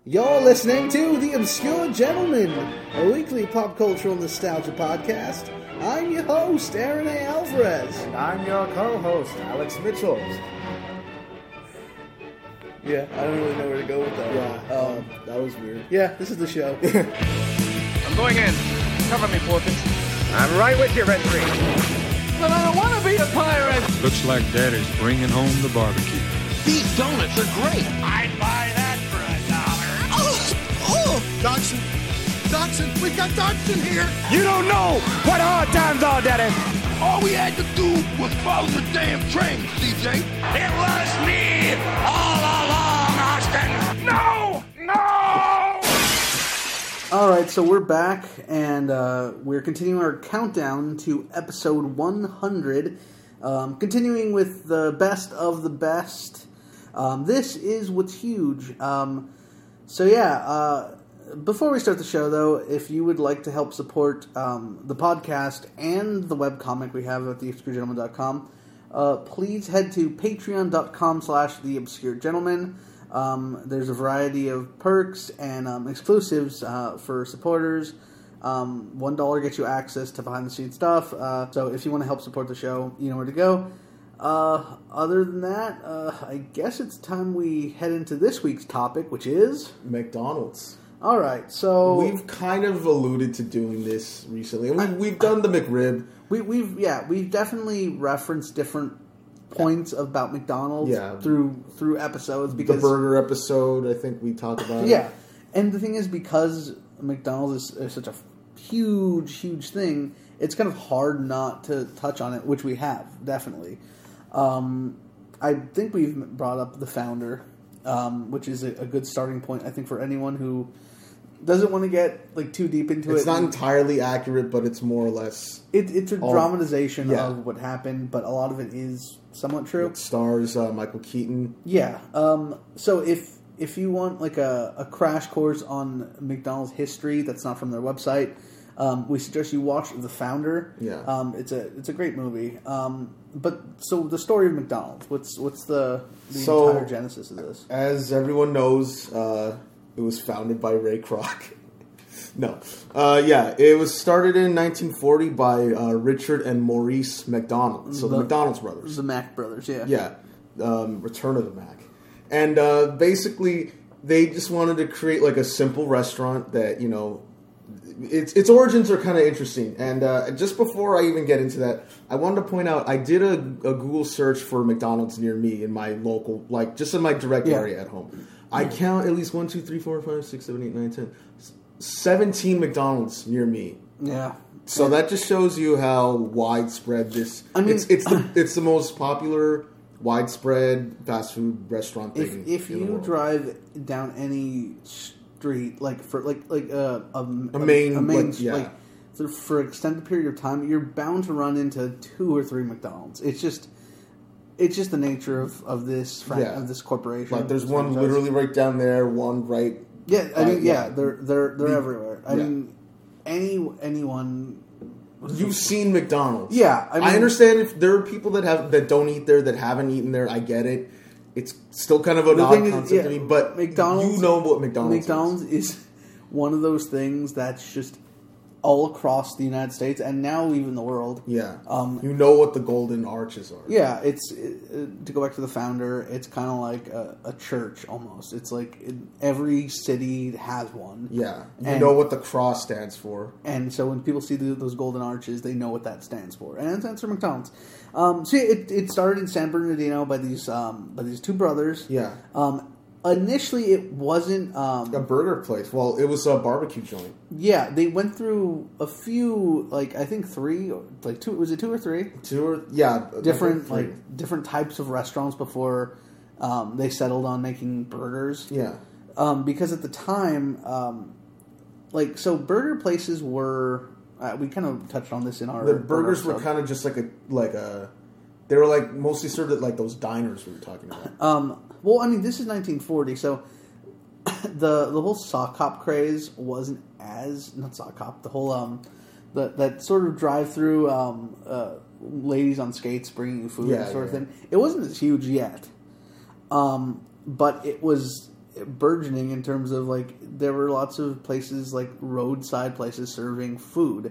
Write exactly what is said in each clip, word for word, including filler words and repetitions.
You're listening to The Obscure Gentleman, a weekly pop cultural nostalgia podcast. I'm your host, Aaron A. Alvarez. And I'm your co-host, Alex Mitchell. Yeah, I don't really know where to go with that. Yeah, um, um, that was weird. Yeah, this is the show. I'm going in. Cover me, Porkins. I'm right with you, Red Three. But I don't want to be a pirate. Looks like Daddy's bringing home the barbecue. These donuts are great. I'd buy that for a dollar. Oh, oh, Dodson, Dodson, we got Dodson here. You don't know what hard times are, Daddy. All we had to do was follow the damn train, C J. It was me all along, Austin. No, no. All right, so we're back, and uh, we're continuing our countdown to episode one hundred. Um, continuing with the best of the best. Um, this is what's huge. Um, so yeah, uh, before we start the show, though, if you would like to help support um, the podcast and the webcomic we have at the obscure gentleman dot com, uh, please head to patreon.com slash the obscure gentleman. Um, there's a variety of perks and um, exclusives uh, for supporters. Um, One dollar gets you access to behind-the-scenes stuff. Uh, so if you want to help support the show, you know where to go. Uh, other than that, uh, I guess it's time we head into this week's topic, which is McDonald's. All right, so We've kind of alluded to doing this recently. We, we've done the McRib. we, we've yeah we've definitely referenced different points about McDonald's Yeah. through through episodes because The burger episode, I think we talked about. yeah, and the thing is because McDonald's is, is such a huge huge thing, it's kind of hard not to touch on it, which we have definitely. Um, I think we've brought up the founder, um, which is a, a good starting point, I think, for anyone who doesn't want to get like too deep into It's it. not entirely accurate, but it's more or less. It, it's a all- dramatization yeah. of what happened, but a lot of it is somewhat true. It stars uh, Michael Keaton. Yeah. Um, so if if you want like a, a crash course on McDonald's history that's not from their website, um, we suggest you watch The Founder. Yeah. Um, it's a it's a great movie. Um, but so the story of McDonald's. What's what's the, the So- entire genesis of this? As everyone knows, uh, it was founded by Ray Kroc. no. Uh, yeah, it was started in nineteen forty by uh, Richard and Maurice McDonald. So the, The- McDonald's brothers. The Mac Brothers. Yeah. Yeah. Um, Return of the Mac. And uh, basically, they just wanted to create like a simple restaurant that, you know, its its origins are kind of interesting. And uh, just before I even get into that, I wanted to point out I did a, a Google search for McDonald's near me in my local, like just in my direct Yeah. area at home. I count at least one, two, three, four, five, six, seven, eight, nine, ten, seventeen McDonald's near me. Yeah. So that just shows you how widespread this. I mean- it's it's the it's the most popular widespread fast food restaurant If thing. if in the you world. drive down any street, like for like like uh, a, A main, a main like, yeah. like for, for an extended period of time, you're bound to run into two or three McDonald's. It's just it's just the nature of of this fran- Yeah. of this corporation. like there's this one franchise. literally right down there, one right. Yeah, I mean, uh, yeah, yeah. they're they're they're The- everywhere. I yeah. mean, any anyone. You've seen McDonald's. Yeah, I I, mean- understand if there are people that have that don't eat there that haven't eaten there. I get it. It's still kind of an The odd thing is, concept to yeah, me, but McDonald's- you know what McDonald's. McDonald's is. is one of those things that's just all across the United States and now even the world. Yeah, Um, you know what the golden arches are. Yeah, it's it, to go back to the founder. It's kind of like a, a church almost. It's like in every city has one. Yeah, you And- know what the cross stands for. And so when people see the, those golden arches, they know what that stands for, and it stands for McDonald's. Um, so it, it started in San Bernardino by these um, by these two brothers. Yeah. Um, initially, it wasn't. Um, A burger place. Well, it was a barbecue joint. yeah, they went through a few, like I think three, or like two. Was it two or three? Two or yeah, I Different think three. like different types of restaurants before um, they settled on making burgers. yeah, Um, because at the time, um, like, so burger places were, uh, we kind of touched on this in our the burgers burger were kind of just like a like a. They were like mostly served at like those diners we were talking about. Um, well, I mean, this is nineteen forty, so the the whole sock hop craze wasn't as, not sock hop, the whole, um, the, that sort of drive through, um, uh, ladies on skates bringing you food, Yeah, that sort of yeah. thing. It wasn't as huge yet. Um, but it was burgeoning in terms of like there were lots of places like roadside places serving food,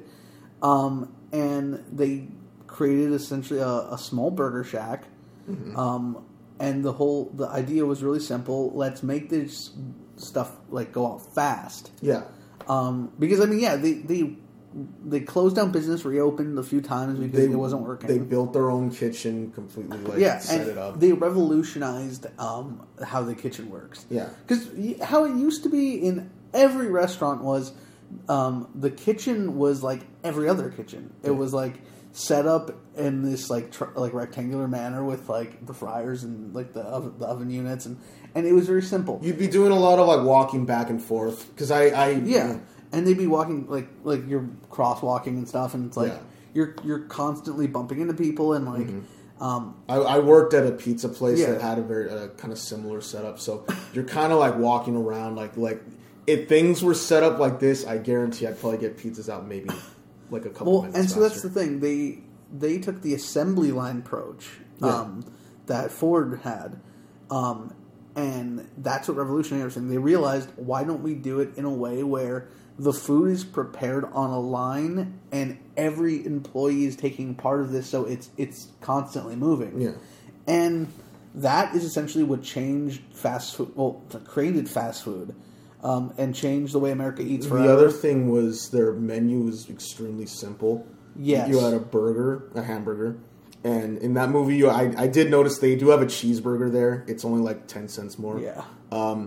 um, and they created essentially a, a small burger shack, mm-hmm. um, and the whole the idea was really simple. Let's make this stuff like go out fast. Yeah, um, because I mean, yeah, they they. They closed down business, reopened a few times because they, it wasn't working. They built their own kitchen completely, like yeah, set and it up. They revolutionized um, how the kitchen works. Yeah, because how it used to be in every restaurant was um, the kitchen was like every other kitchen. It yeah. was like set up in this like tr- like rectangular manner with like the fryers and like the oven, the oven units, and, and it was very simple. You'd be doing a lot of like walking back and forth because I, I yeah. You know, and they'd be walking like like you're crosswalking and stuff, and it's like yeah. you're you're constantly bumping into people, and like mm-hmm. um, I, I worked at a pizza place yeah. that had a very uh, kind of similar setup. So you're kind of like walking around, like like if things were set up like this, I guarantee I'd probably get pizzas out maybe like a couple well, minutes. and so faster. that's the thing they they took the assembly line approach yeah. um, that Ford had. Um, and that's what revolutionized everything. They realized, why don't we do it in a way where the food is prepared on a line and every employee is taking part of this, so it's it's constantly moving. Yeah. And that is essentially what changed fast food, well, created fast food, um, and changed the way America eats forever. The other thing was their menu was extremely simple. Yes. You had a burger, a hamburger, and in that movie, you, I, I did notice they do have a cheeseburger there. It's only like ten cents more. Yeah. Um,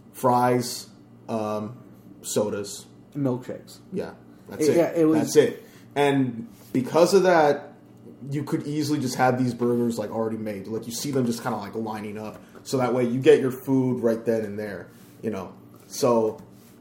fries, um, sodas. Milkshakes. Yeah, that's it, it. Yeah, it was, that's it. And because of that, you could easily just have these burgers like already made. Like you see them just kind of like lining up, so that way you get your food right then and there. You know, so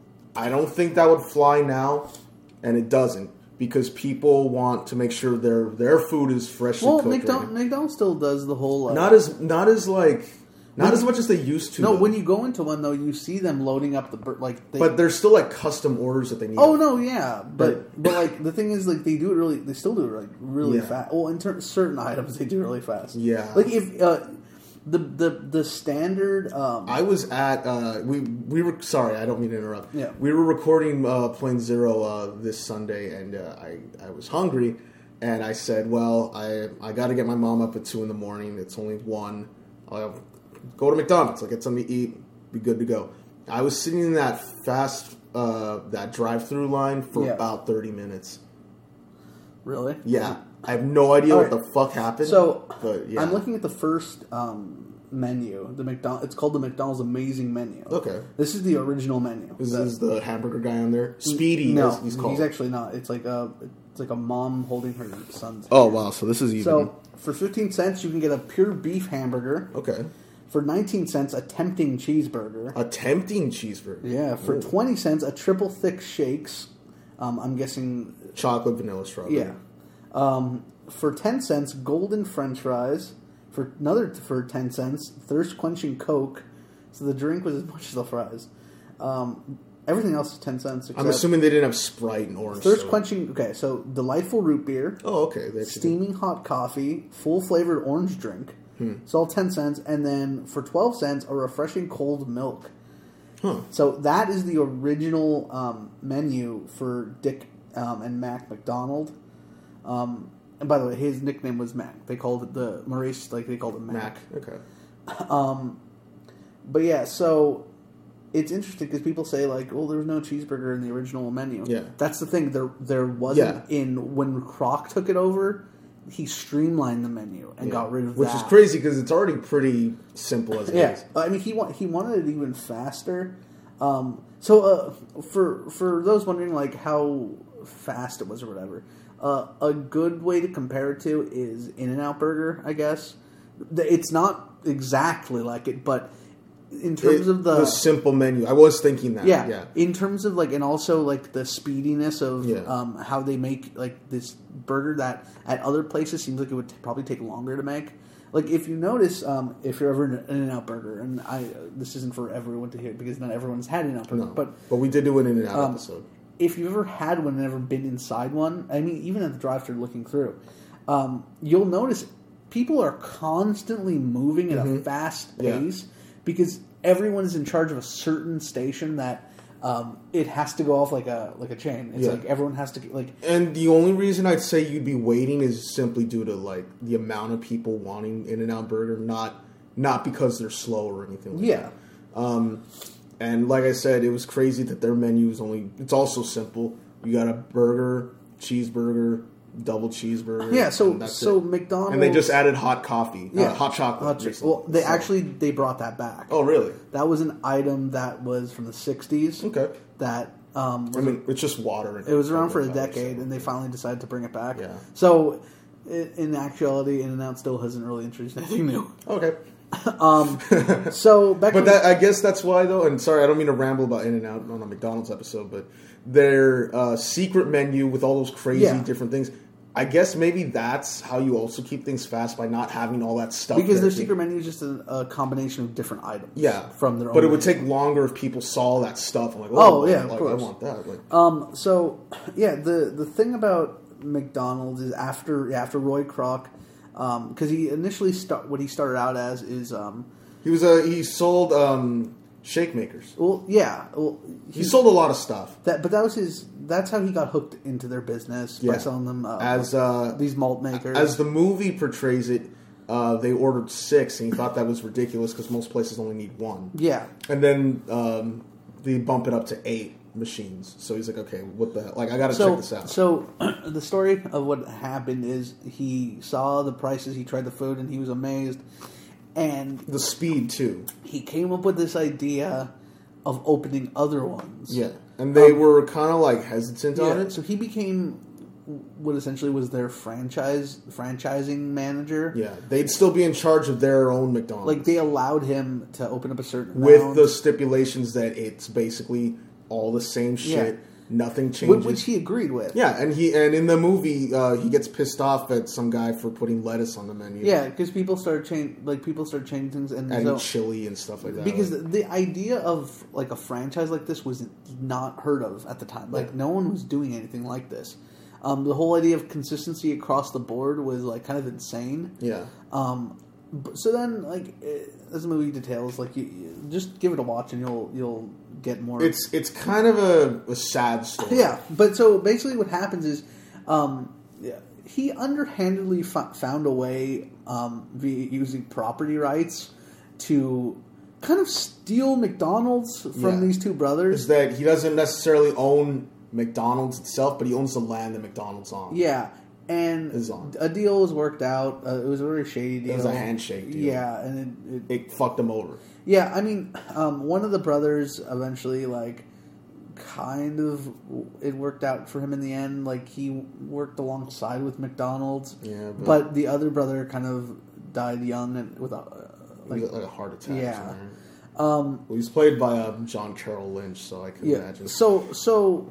I don't think that would fly now, and it doesn't because people want to make sure their their food is freshly well, cooked. McDonald's, right? McDonald's still does the whole uh, not as not as like. Not When as you- much as they used to. No, though. when you go into one though, you see them loading up the bur- like. They, but there's still like custom orders that they need. oh no, yeah, but Right. but like the thing is, like they do it really. They still do it like really Yeah. fast. Well, in ter- certain items, they do it really fast. Yeah. like if uh, the the the standard. Um, I was at uh, we we were sorry, I don't mean to interrupt. Yeah. We were recording uh, Plane Zero uh, this Sunday, and uh, I I was hungry, and I said, well, I I got to get my mom up at two in the morning. It's only one. I'll go to McDonald's. I'll get something to eat. Be good to go. I was sitting in that fast uh, that drive-through line for Yeah. about thirty minutes. really? Yeah, I have no idea All what right. the fuck happened. So but yeah, I'm looking at the first um, menu. The McDonald. It's called the McDonald's Amazing Menu. Okay. This is the original menu. Is, The- is the hamburger guy on there? Speedy, no, as he's called. he's actually not. It's like a it's like a mom holding her son's. Oh hand. wow! So this is even. So for fifteen cents, you can get a pure beef hamburger. okay, For nineteen cents, a tempting cheeseburger. a tempting cheeseburger. Yeah. For Ooh. twenty cents, a triple thick shakes. Um, I'm guessing. chocolate, vanilla, strawberry. Yeah. Um, for ten cents, golden French fries. For another for ten cents, thirst quenching Coke. So the drink was as much as the fries. Um, everything else is ten cents. I'm except assuming they didn't have Sprite and orange. thirst soda. quenching. Okay, so delightful root beer. Oh, okay. They actually did. Steaming hot coffee, full flavored orange drink. Hmm. It's all ten cents, and then for twelve cents, a refreshing cold milk. Huh. So that is the original um, menu for Dick um, and Mac McDonald. Um, and by the way, his nickname was Mac. They called it the Maurice, like they called him Mac. Mac. Okay. Um, but yeah, so it's interesting because people say like, "Well, there was no cheeseburger in the original menu." Yeah. That's the thing. There, there wasn't Yeah. in when Kroc took it over. He streamlined the menu and Yeah. got rid of Which that. is crazy because it's already pretty simple as it Yeah, is. I mean he wa- he wanted it even faster. Um, so uh, for for those wondering like how fast it was or whatever, uh, a good way to compare it to is In-N-Out Burger, I guess. The- It's not exactly like it, but in terms It- of the, simple menu, I was thinking that. yeah, Yeah. in terms of like, and also like the speediness of Yeah. um, how they make like this burger that at other places seems like it would t- probably take longer to make. Like if you notice, um, if you're ever in an In-N-Out Burger, and I this isn't for everyone to hear because not everyone's had In-N-Out Burger, No, but but we did do an In-N-Out um, episode. if you've ever had one and never been inside one, I mean, even at the drive-thru looking through, um, you'll notice people are constantly moving at a fast Mm-hmm. Yeah. pace because everyone's in charge of a certain station that um, it has to go off like a like a chain. It's Yeah. like everyone has to like. And the only reason I'd say you'd be waiting is simply due to like the amount of people wanting In-N-Out Burger, not not because they're slow or anything like Yeah. that. Um, and like I said, it was crazy that their menu is only. It's also simple. You got a burger, cheeseburger, double cheeseburger. Yeah, so and that's so it. McDonald's And they just added hot coffee, yeah uh, hot chocolate. hot cho- recently. well, they So- actually they brought that back. Oh, really? That was an item that was from the sixties. Okay. That um, I mean, it's just water. And it was around for a chocolate, decade, so- and they finally decided to bring it back. Yeah. So, i- in actuality, In-N-Out still hasn't really introduced anything new. Okay. So back But to that, I guess that's why, though. And sorry, I don't mean to ramble about In-N-Out on a McDonald's episode, but their uh, secret menu with all those crazy Yeah. different things. I guess maybe that's how you also keep things fast by not having all that stuff. because there. their secret menu is just a, a combination of different items. yeah, from their own. But it would menu. take longer if people saw that stuff. I'm like, oh, Oh, yeah, of like, course. I want that. Like, Um. So, yeah. The the thing about McDonald's is after after Roy Kroc, because he initially start what he started out as is um. he was a he sold um, shake makers. Well, yeah. Well, He sold a lot of stuff. that, but that was his. That's how he got hooked into their business by Yeah. selling them uh, As uh, these malt makers. As the movie portrays it, uh, they ordered six, and he thought that was ridiculous because most places only need one. yeah. And then um, they bump it up to eight machines. So he's like, okay, what the hell? Like, I got to So, check this out. so the story of what happened is he saw the prices, he tried the food, and he was amazed. And The speed, too. he came up with this idea of opening other ones. Yeah. And they Um, were kind of like hesitant on Yeah, it. so he became what essentially was their franchise franchising manager. Yeah. They'd still be in charge of their own McDonald's. Like they allowed him to open up a certain with amount, the stipulations that it's basically all the same shit. Yeah. Nothing whi- changes. which he agreed with. yeah, and he and in the movie uh, he gets pissed off at some guy for putting lettuce on the menu. Yeah, because people started change like people started changing things, and and so, chili and stuff like that. because Like, the idea of like a franchise like this was not heard of at the time. Like Yeah. no one was doing anything like this. Um, the whole idea of consistency across the board was like kind of insane. yeah, Um, b- so then, like eh, as the movie details, like you, you just give it a watch and you'll you'll get more. it's it's kind of a, a sad story. Yeah, but so basically, what happens is, um, yeah, he underhandedly f- found a way um, via using property rights to kind of steal McDonald's from Yeah. these two brothers. is that he doesn't necessarily own McDonald's itself, but he owns the land that McDonald's on. Yeah, and Is on. a deal was worked out. Uh, it was a very shady deal. It was a handshake deal. Yeah, and it, it, It fucked him over. yeah. I mean, um, one of the brothers eventually like. Kind of, it worked out for him in the end. Like he worked alongside with McDonald's, Yeah, but, but- the other brother kind of died young and with a He like got like a heart attack. yeah. Or something. Um, Well, he's played by uh, John Carroll Lynch, so I can yeah. imagine. So so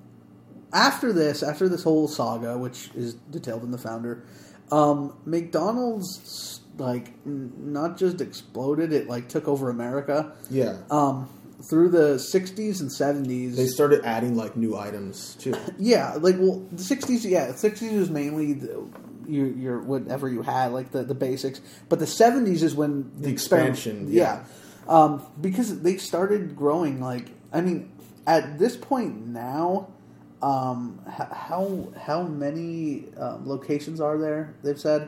after this, after this whole saga, which is detailed in the Founder, um, McDonald's like n- not just exploded; it like took over America. yeah, Um, through the sixties and seventies, they started adding like new items too. yeah, like well, the sixties, yeah, the sixties was mainly the, your your whatever you had, like the, the basics. But the seventies is when The experiment- expansion, yeah, um, because they started growing. Like, I mean, at this point now, um, h- how how many um, locations are there? They've said,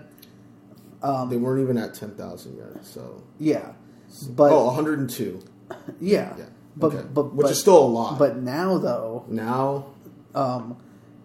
um, They weren't even at ten thousand yet. So yeah, but oh, one hundred two. yeah, Yeah, but okay. but which but, is still a lot. But now though, now, um,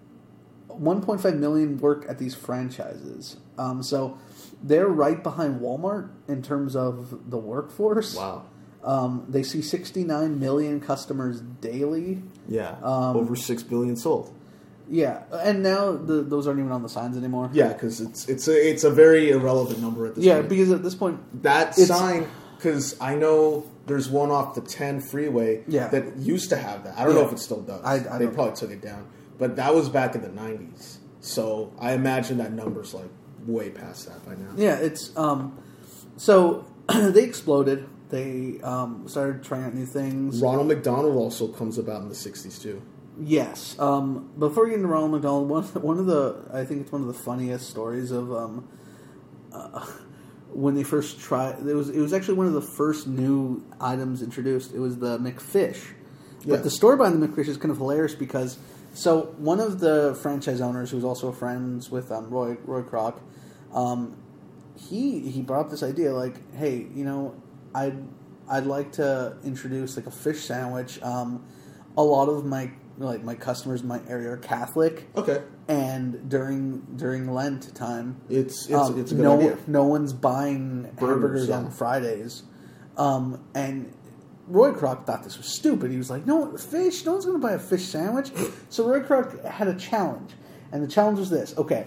one point five million work at these franchises. Um, so they're right behind Walmart in terms of the workforce. wow, Um, they see sixty-nine million customers daily. yeah, Um, over six billion sold. Yeah, and now the, those aren't even on the signs anymore. Yeah, because it's it's a it's a very irrelevant number at this Yeah, point. because at this point, that it's- sign, because I know there's one off the ten freeway Yeah. that used to have that. I don't know Yeah. if it still does. I- I they don't- probably took it down, but that was back in the nineties. So I imagine that number's like way past that by now. yeah, it's um, so they exploded. They um, started trying out new things. Ronald McDonald also comes about in the sixties too. Yes. Um, before we get into Ronald McDonald, one one of the I think it's one of the funniest stories of um, uh, when they first tried, it was it was actually one of the first new items introduced. It was the McFish. Yeah. But the story behind the McFish is kind of hilarious because, so one of the franchise owners, who's also friends with um, Roy Roy Kroc, um, he he brought up this idea like, hey, you know, I'd I'd like to introduce like a fish sandwich. Um, a lot of my like my customers in my area are Catholic. Okay. And during during Lent time, It's it's, um, it's a good no idea. no one's buying Burgers, hamburgers yeah. on Fridays, um, and Roy Kroc thought this was stupid. He was like, "No fish, no one's going to buy a fish sandwich." So Roy Kroc had a challenge, and the challenge was this: okay,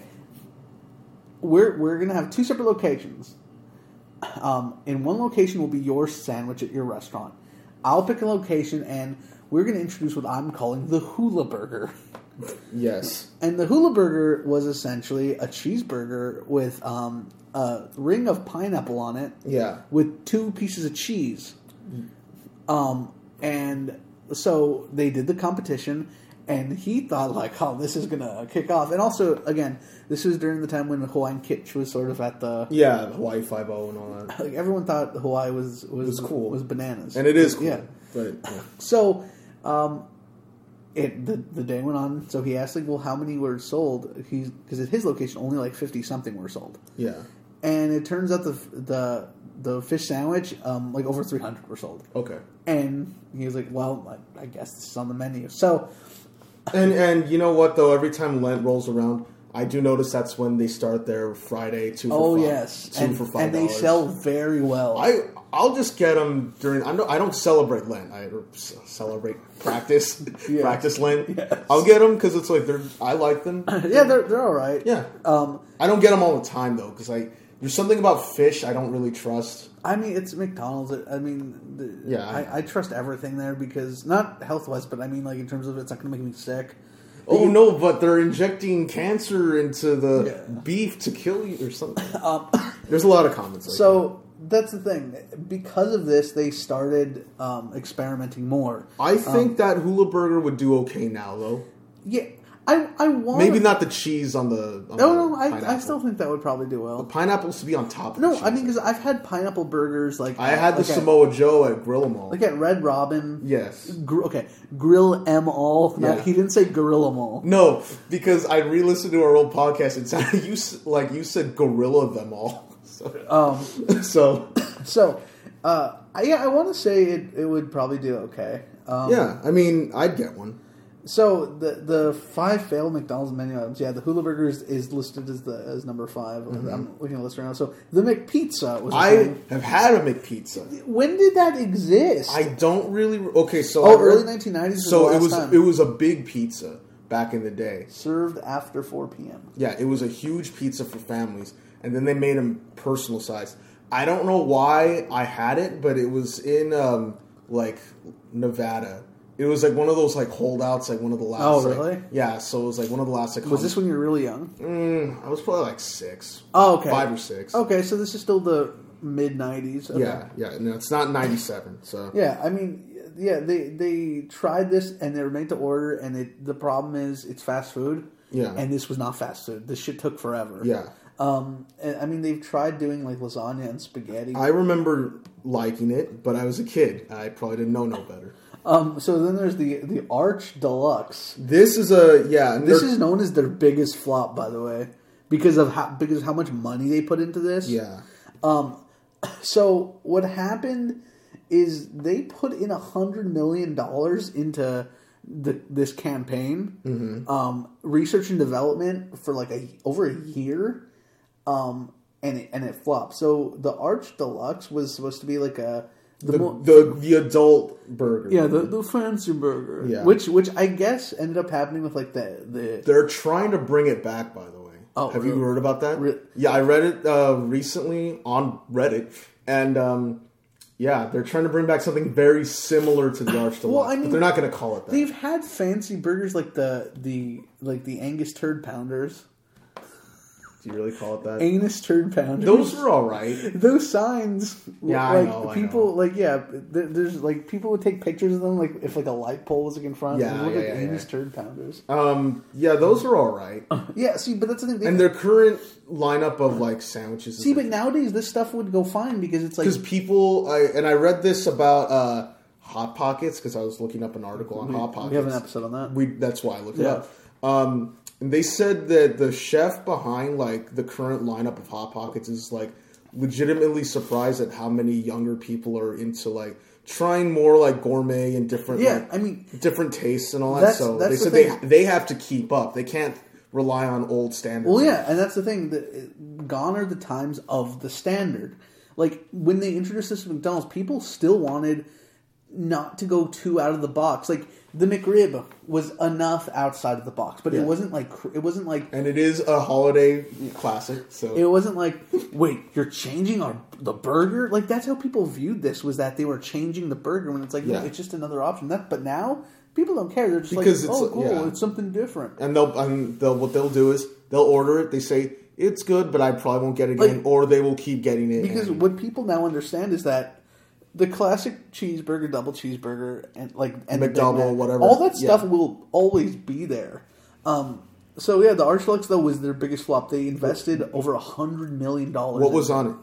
we're we're going to have two separate locations. Um, in one location will be your sandwich at your restaurant. I'll pick a location, and we're going to introduce what I'm calling the Hula Burger. Yes. And the Hula Burger was essentially a cheeseburger with um, a ring of pineapple on it, Yeah. with two pieces of cheese. Um, and so they did the competition, and he thought like, "Oh, this is gonna kick off." And also, again, this was during the time when Hawaiian Kitsch was sort of at the Yeah, the Hawaii Five-O and all that. like everyone thought Hawaii was was, was cool. was bananas, And it is cool. Yeah. But, yeah. So, um, it the, the day went on. So he asked, like, well, how many were sold? He's because at his location, only like fifty something were sold. Yeah. And it turns out the the the fish sandwich, um, like over three hundred were sold. Okay. And he was like, well, I, I guess this is on the menu. So, And and you know what though? Every time Lent rolls around, I do notice that's when they start their Friday two for oh five, yes, two and, for five and they dollars. sell very well. I I'll just get them during. I don't I don't celebrate Lent. I c- celebrate practice Yes. practice Lent. Yes. I'll get them because it's like they're. I like them. yeah, they're they're all right. Yeah. Um, I don't get them all the time though because I there's something about fish I don't really trust. I mean, it's McDonald's. I mean, the, Yeah. I, I trust everything there because not health wise, but I mean, like in terms of it's not going to make me sick. Oh no! But they're injecting cancer into the Yeah. beef to kill you or something. Um, There's a lot of comments. Like so that's the thing. Because of this, they started um, experimenting more. that. I think um, that Hula Burger would do okay now, though. Yeah, I I want Maybe not the cheese on the. On No, the no, I, I pineapple. still think that would probably do well. Pineapples to be on top of No, the cheese. I mean because I've had pineapple burgers like I had the like at- Samoa Joe at Grill 'em All. like at Red Robin. Yes. Gr- okay, Grill em all. No, Yeah. he didn't say Gorilla Mall. No, because I re-listened to our old podcast. It sounded you s- like you said gorilla them all. So, Um, so so uh, I, yeah, I want to say it, it would probably do okay. Um, yeah, I mean, I'd get one. So the the five failed McDonald's menu items. Yeah, the Hula Burger is, is listed as the as number five. I'm looking at the list right now. So the McPizza was. a I thing. have had a McPizza. When did that exist? I don't really. Okay, so Oh, I early read- nineteen nineties was So the it last was time. it was a big pizza back in the day. Served after four p.m. Yeah, it was a huge pizza for families, and then they made them personal size. I don't know why I had it, but it was in um, like Nevada. It was like one of those like holdouts, like one of the last. Oh, like- really? yeah. So it was like one of the last. Like, Was this when you were really young? Mm, I was probably like six. Oh, okay. Five or six. Okay, so this is still the mid nineties. Okay. Yeah, yeah. No, it's not ninety-seven. So Yeah, I mean, yeah, they they tried this and they were made to order, and it, the problem is it's fast food. Yeah. And this was not fast food. This shit took forever. yeah. Um, and, I mean, they've tried doing like lasagna and spaghetti. I remember liking it, but I was a kid. I probably didn't know no better. Um, so then there's the the Arch Deluxe. This is a yeah. and This they're- is known as their biggest flop, by the way, because of how because of how much money they put into this. yeah. Um, so what happened is they put in a hundred million dollars into the, this campaign, Mm-hmm. um, research and development for like a over a year, um, and it, and it flopped. So the Arch Deluxe was supposed to be like a the, The, mo- the the adult burger. yeah the the fancy burger, Yeah. which which I guess ended up happening with like the the They're trying to bring it back, by the way. Oh, have you really? heard about that? Re- yeah, I read it uh, recently on Reddit, and um, yeah, they're trying to bring back something very similar to the Arch Deluxe, Well, I mean, but they're not going to call it that. they've had fancy burgers like the the like the Angus turd pounders. Do you really call it that? Anus turd pounders. Those were all right. Those signs. Yeah, I like, know, I people, know. like, yeah, there, there's, like, people would take pictures of them, like, if, like, a light pole was, like, in front. Yeah, They look yeah, like yeah, anus yeah. turd pounders. Um, yeah, those were all right. Yeah, see, but that's the thing. They, And their current lineup of like sandwiches. see, but nowadays this stuff would go fine because it's like... because people, I, and I read this about uh, Hot Pockets because I was looking up an article on we, Hot Pockets. we have an episode on that. We that's why I looked it Yeah. up. Um, and they said that the chef behind like the current lineup of Hot Pockets is like legitimately surprised at how many younger people are into like trying more like gourmet and different. Yeah, like, I mean... different tastes and all that. That's- so that's they the said thing. they they have to keep up. They can't rely on old standards. Well, yeah, and that's the thing. That gone are the times of the standard. Like when they introduced this to McDonald's, people still wanted not to go too out of the box. Like the McRib was enough outside of the box, but Yeah. it wasn't like it wasn't like And it is a holiday classic. So it wasn't like wait, you're changing our the burger. Like that's how people viewed this, was that they were changing the burger when it's like Yeah. no, it's just another option. That but now people don't care. They're just Because like it's- oh cool, yeah. it's something different. and they'll and they'll what they'll do is they'll order it. They say it's good, but I probably won't get it again, Like- or they will keep getting it. Because and- what people now understand is that the classic cheeseburger, double cheeseburger, and like and the Big McDouble, Mac, whatever. all that stuff Yeah. will always be there. Um, so yeah, the Arch Deluxe though was their biggest flop. They invested over a hundred million dollars. what was on it?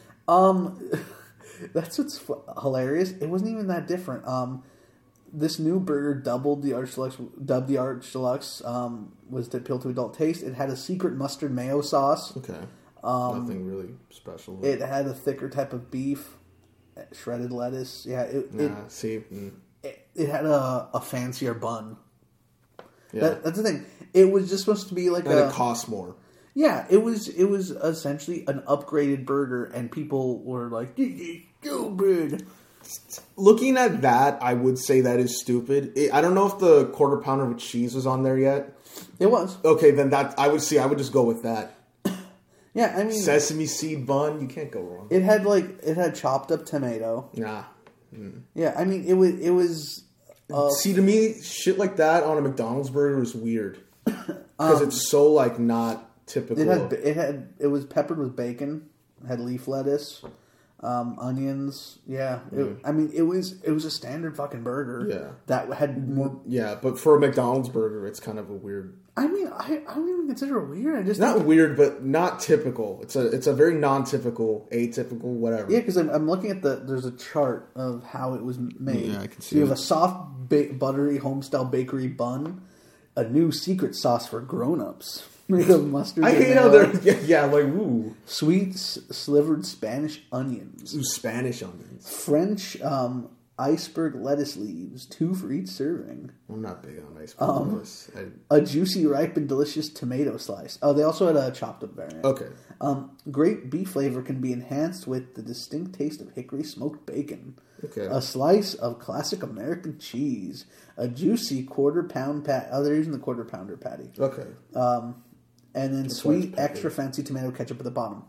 Um, that's what's f- hilarious. It wasn't even that different. Um, this new burger doubled the Arch Deluxe, dubbed the Arch Deluxe. Um, was to appeal to adult taste. It had a secret mustard mayo sauce. Okay, nothing really special. It had a thicker type of beef, shredded lettuce. Yeah, it it, nah, see, mm, it, it had a, a fancier bun. yeah, That, that's the thing. It was just supposed to be like and a it costs more. yeah. It was it was essentially an upgraded burger, and people were like, "This is stupid." Looking at that, I would say that is stupid. It, I don't know if the quarter pounder with cheese was on there yet. It was. Okay, then that I would see. I would just go with that. Yeah, I mean, Sesame seed bun, you can't go wrong. it had like it had chopped up tomato. Nah. Yeah, I mean, it was it was. Uh, See, to me, shit like that on a McDonald's burger is weird because Um, it's so like not typical. it of- had it had it was peppered with bacon. It had leaf lettuce, um, onions. Yeah, it, I mean, it was it was a standard fucking burger. Yeah. that had more. Yeah, but for a McDonald's burger, it's kind of a weird. I mean, I, I don't even consider it weird. I just Not think, weird, but not typical. It's a it's a very non-typical, atypical, whatever. yeah, because I'm, I'm looking at the there's a chart of how it was made. Yeah, I can So see you have it. a soft, ba- buttery homestyle bakery bun, a new secret sauce for grown-ups made of mustard. I and hate how mayo, they're yeah, yeah like ooh, sweet s- slivered Spanish onions, ooh Spanish onions. French um, iceberg lettuce leaves, two for each serving. I'm not big on ice cream. Um, I, A juicy, ripe, and delicious tomato slice. Oh, they also had a chopped up variant. okay, Um, great beef flavor can be enhanced with the distinct taste of hickory smoked bacon. Okay. A slice of classic American cheese. A juicy quarter pound pat. Oh, they're using the quarter pounder patty. okay. And then why sweet, it's peppered. extra fancy tomato ketchup at the bottom.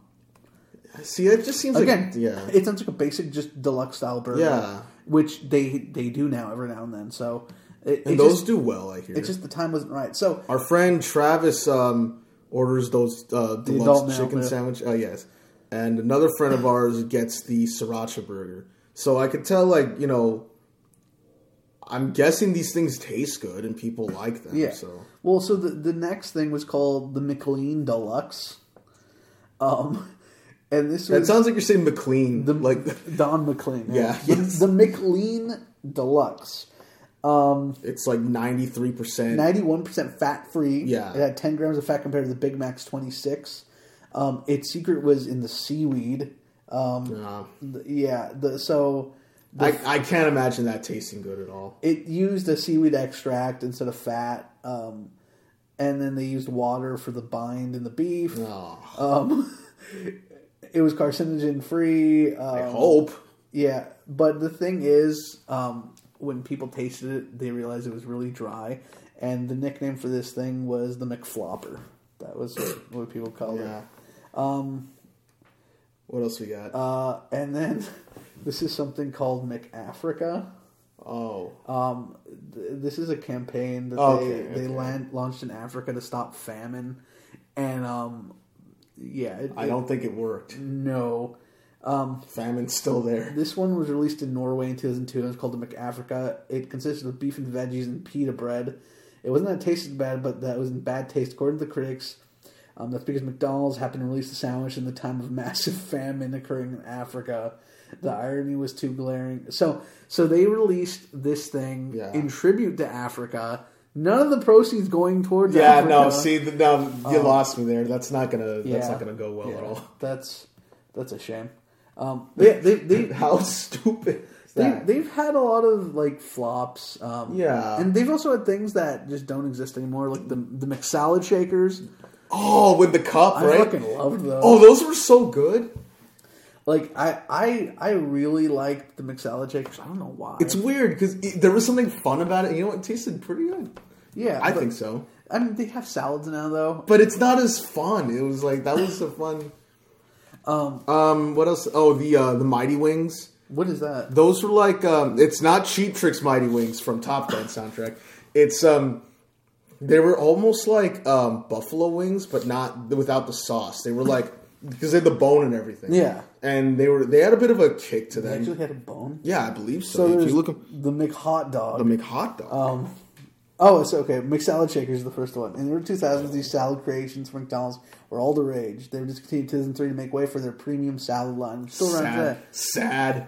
See, it just seems Again, like yeah, it sounds like a basic, just deluxe style burger. Yeah. Which they they do now every now and then. So it, and it those just, do well. I hear. It's just the time wasn't right. So Our friend Travis um, orders those uh, adult deluxe meal, chicken yeah. sandwich. Oh yes, and another friend of ours gets the sriracha burger. So I could tell, like you know, I'm guessing these things taste good and people like them. yeah. So Well, so the the next thing was called the McLean Deluxe. Um, and this that was sounds like you're saying McLean. the like Don McLean. Yeah, The, yes. the McLean Deluxe. it's like ninety-three percent. ninety-one percent fat free. Yeah. It had ten grams of fat compared to the Big Mac's twenty-six. Um, its secret was in the seaweed. Uh, The- yeah. The, so the, I, I can't imagine that tasting good at all. it used a seaweed extract instead of fat. Um, and then they used water for the bind in the beef. Oh, It was carcinogen free. Um, I hope. Yeah, but the thing is, um, when people tasted it, they realized it was really dry, and the nickname for this thing was the McFlopper. That was what people called Yeah. it. Um, What else we got? uh, and then this is something called McAfrica. oh, Um, th- this is a campaign that Okay, they they okay. land, launched in Africa to stop famine, and um, yeah, it, I it- don't think it worked. No. Um, Famine's still there. this one was released in Norway in two thousand two. It was called the McAfrica. It consisted of beef and veggies and pita bread. It wasn't that it tasted bad, but that was in bad taste, according to the critics. Um, that's because McDonald's happened to release the sandwich in the time of massive famine occurring in Africa. The irony was too glaring. So, so they released this thing Yeah. in tribute to Africa. None of the proceeds going towards Yeah, Africa. no. See, the, now you Um, lost me there. That's not gonna. That's Yeah. not gonna go well Yeah, at all. That's that's a shame. Um, they, they, they, How stupid is They, that? they've had a lot of like flops, um, Yeah. and they've also had things that just don't exist anymore, like the the McSalad shakers. Oh, with the cup, I right? fucking loved those. Oh, those were so good. Like I, I, I really liked the McSalad shakers. I don't know why. It's weird because there was something fun about it. You know what? It tasted pretty good. yeah, I but- think so. I mean, they have salads now though. But it's not as fun. It was like that was a fun. Um, Um, what else? Oh, the uh, the Mighty Wings. what is that? Those were like um, it's not Cheap Trick's Mighty Wings from Top Gun soundtrack. It's um, they were almost like um, buffalo wings, but not without the sauce. They were like because they had the bone and everything. Yeah. and they were they had a bit of a kick to They them. actually had a bone. Yeah, I believe so. So if there's you look at the McHot dog. the McHot dog. Um, oh, it's okay. McSalad shakers is the first one. In the early two thousands, these salad creations from McDonald's were all the rage. They were discontinued in two thousand three to make way for their premium salad line. It's still around today. sad, sad.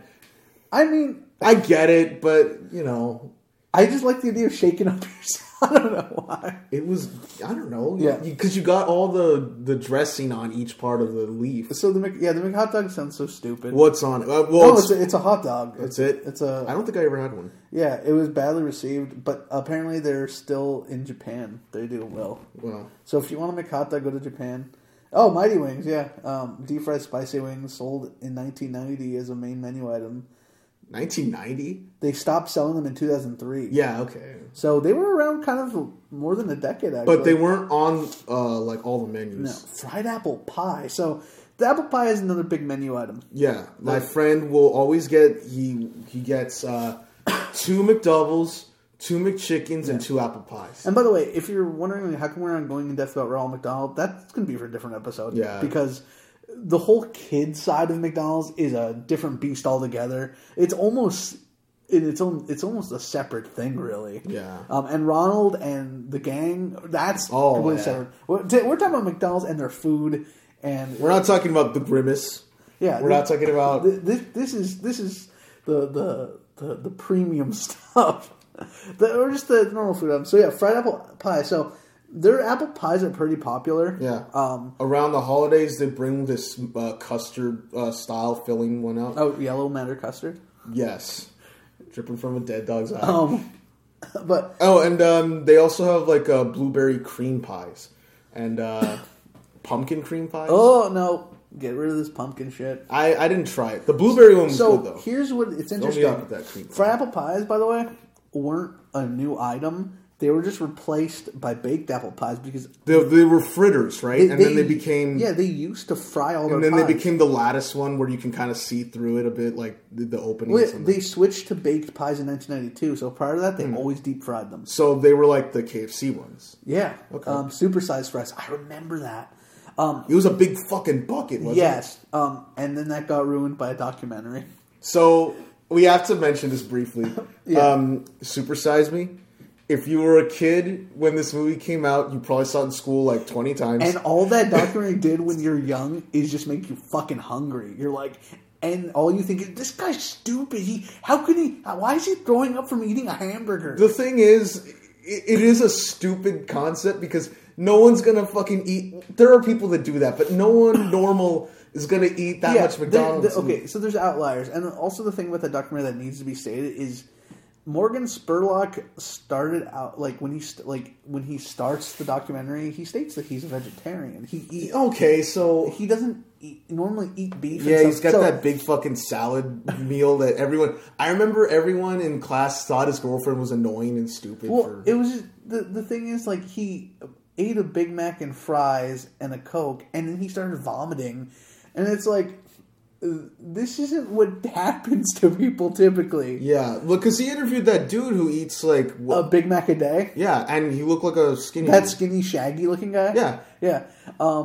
I mean, I get it, but you know, I just like the idea of shaking up your salad. I don't know why. it was I don't know. Yeah. because you got all the the dressing on each part of the leaf. So the Mc, yeah, the McHot dog sounds so stupid. What's on it? Uh, well, Oh, it's, it's a, it's a hot dog. that's it. It's a. I don't think I ever had one. Yeah, it was badly received, but apparently they're still in Japan. They do well. Well, So if you want a McHot dog, go to Japan. Oh, Mighty Wings, yeah. Um, deep fried spicy wings sold in nineteen ninety as a main menu item. nineteen ninety. They stopped selling them in two thousand three. Yeah, okay, So they were around kind of more than a decade, actually. but they weren't on uh, like all the menus. No, fried apple pie. So the apple pie is another big menu item. Yeah, my friend will always get he he gets uh, two McDoubles, two McChickens, and two apple pies. And by the way, if you're wondering how come we're not going in depth about Ronald McDonald, that's going to be for a different episode. Yeah. Because the whole kid side of McDonald's is a different beast altogether. It's almost in its own. It's almost a separate thing, really. Yeah. Um, and Ronald and the gang. That's Oh, completely yeah. separate. We're, t- we're talking about McDonald's and their food. And We're not talking about the Grimace. yeah, We're not talking about. Th- This, this is this is the the the, the premium stuff, the, or just the normal food items. So yeah, fried apple pie. So their apple pies are pretty popular. Yeah. Um. Around the holidays, they bring this uh, custard uh, style filling one out. Oh, yellow matter custard. Yes, dripping from a dead dog's eye. Um. But Oh, and um, they also have like uh, blueberry cream pies and uh, pumpkin cream pies. oh no, get rid of this pumpkin shit. I, I didn't try it. The blueberry one was So good though. here's what it's Fill me interesting. up with that cream pie. Fried apple pies, by the way, weren't a new item. They were just replaced by baked apple pies because They, they were fritters, right? and then they became yeah they used to fry all and their then they pies. became the lattice one where you can kind of see through it a bit, like the, the openings. Well, on the- they switched to baked pies in nineteen ninety-two. So prior to that, Hmm. they always deep fried them. so they were like the K F C ones. Yeah, Okay. um, supersized fries. I remember that. Um, It was a big fucking bucket, wasn't it? yes, um, and then that got ruined by a documentary. So we have to mention this briefly. Yeah. um, Super Size Me. If you were a kid when this movie came out, you probably saw it in school like twenty times. And all that documentary did when you're young is just make you fucking hungry. You're like, and all you think is, this guy's stupid. He, how could he? Why is he throwing up from eating a hamburger? The thing is, it, it is a stupid concept because no one's gonna fucking eat. There are people that do that, but no one normal is gonna eat that much there- McDonald's. there- okay, so there's outliers, and also the thing about the documentary that needs to be stated is Morgan Spurlock started out like when he st- like when he starts the documentary, he states that he's a vegetarian. He eat, Okay, so he doesn't eat, normally eat beef. yeah, and he's stuff. got So- that big fucking salad meal that everyone. I remember everyone in class thought his girlfriend was annoying and stupid. Well, for, it was just, the the thing is like he ate a Big Mac and fries and a Coke, and then he started vomiting, and it's like uh, this isn't what happens to people typically. yeah, look, because he interviewed that dude who eats like A what, Big Mac a day. yeah, and he looked like a skinny. That skinny, shaggy looking guy. Yeah. yeah. Um,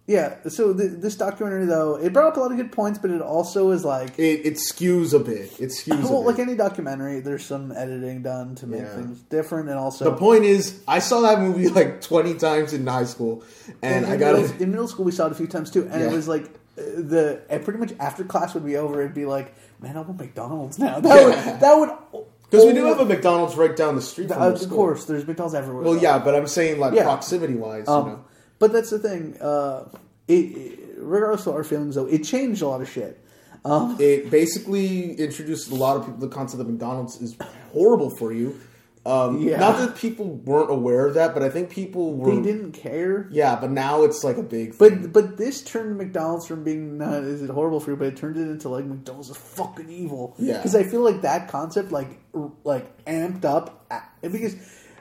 Yeah, so th- this documentary, though, it brought up a lot of good points, but it also is like... It, it skews a bit. It skews well, a bit. like any documentary, there's some editing done to make Yeah. things different, and also... The point is, I saw that movie like twenty times in high school, and in, I got middle, it. in middle school, we saw it a few times, too, and Yeah. it was like... uh, the and pretty much after class would be over, it'd be like, man, I want McDonald's now. That Yeah. would... That would Because we do have a McDonald's right down the street from Uh, our of school. course, there's McDonald's everywhere. Well, though. yeah, but I'm saying like Yeah. proximity-wise, Um, you know. But that's the thing. Uh, it, it, regardless of our feelings, though, it changed a lot of shit. Um, It basically introduced a lot of people. The concept of McDonald's is horrible for you. Um, Yeah. Not that people weren't aware of that, but I think people were. they didn't care. Yeah, but now it's like a big thing. But but this turned McDonald's from being not is it horrible for you, but it turned it into like McDonald's is fucking evil. Yeah. Because I feel like that concept like r- like amped up at- because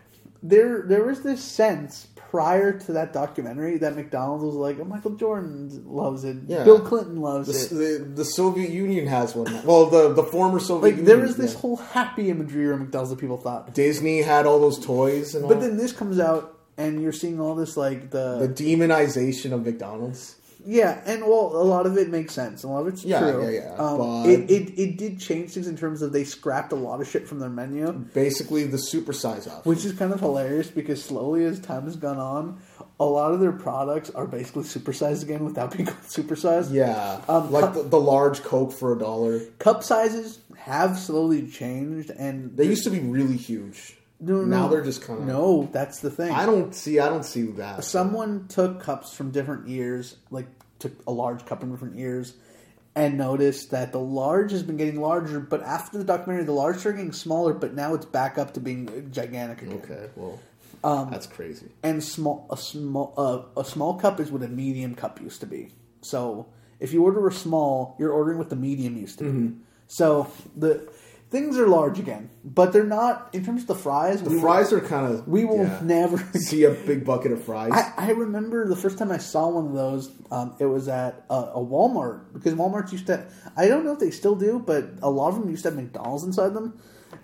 there there was this sense prior to that documentary that McDonald's was like, oh, Michael Jordan loves it, Yeah. Bill Clinton loves the, it. the, the Soviet Union has one. Well, the the former Soviet Like Union. there was this yeah. whole happy imagery around McDonald's that people thought. Disney had all those toys and all. But then this comes out and you're seeing all this like the demonization of McDonald's. Yeah, and well, a lot of it makes sense. A lot of it's Yeah, true. yeah, yeah. Um, But- it, it it did change things in terms of they scrapped a lot of shit from their menu, Basically, the supersize option. which is kind of hilarious because slowly as time has gone on, a lot of their products are basically supersized again without being called supersized. Yeah, Um, like cup- the, the large Coke for a dollar. Cup sizes have slowly changed, and They used to be really huge. no, no, now no. they're just kind of. no. That's the thing. I don't see. I don't see that. Someone took cups from different years, like took a large cup from different years, and noticed that the large has been getting larger, but after the documentary, the large started getting smaller, but now it's back up to being gigantic again. Okay, well, Um, that's crazy. And small, a small, uh, a small cup is what a medium cup used to be. So if you order a small, you're ordering what the medium used to be. Mm-hmm. So the things are large again, but they're not in terms of the fries. The we fries will, are kind of. we will yeah. never see a big bucket of fries. I, I remember the first time I saw one of those, um, it was at a, a Walmart, because Walmarts used to, I don't know if they still do, but a lot of them used to have McDonald's inside them.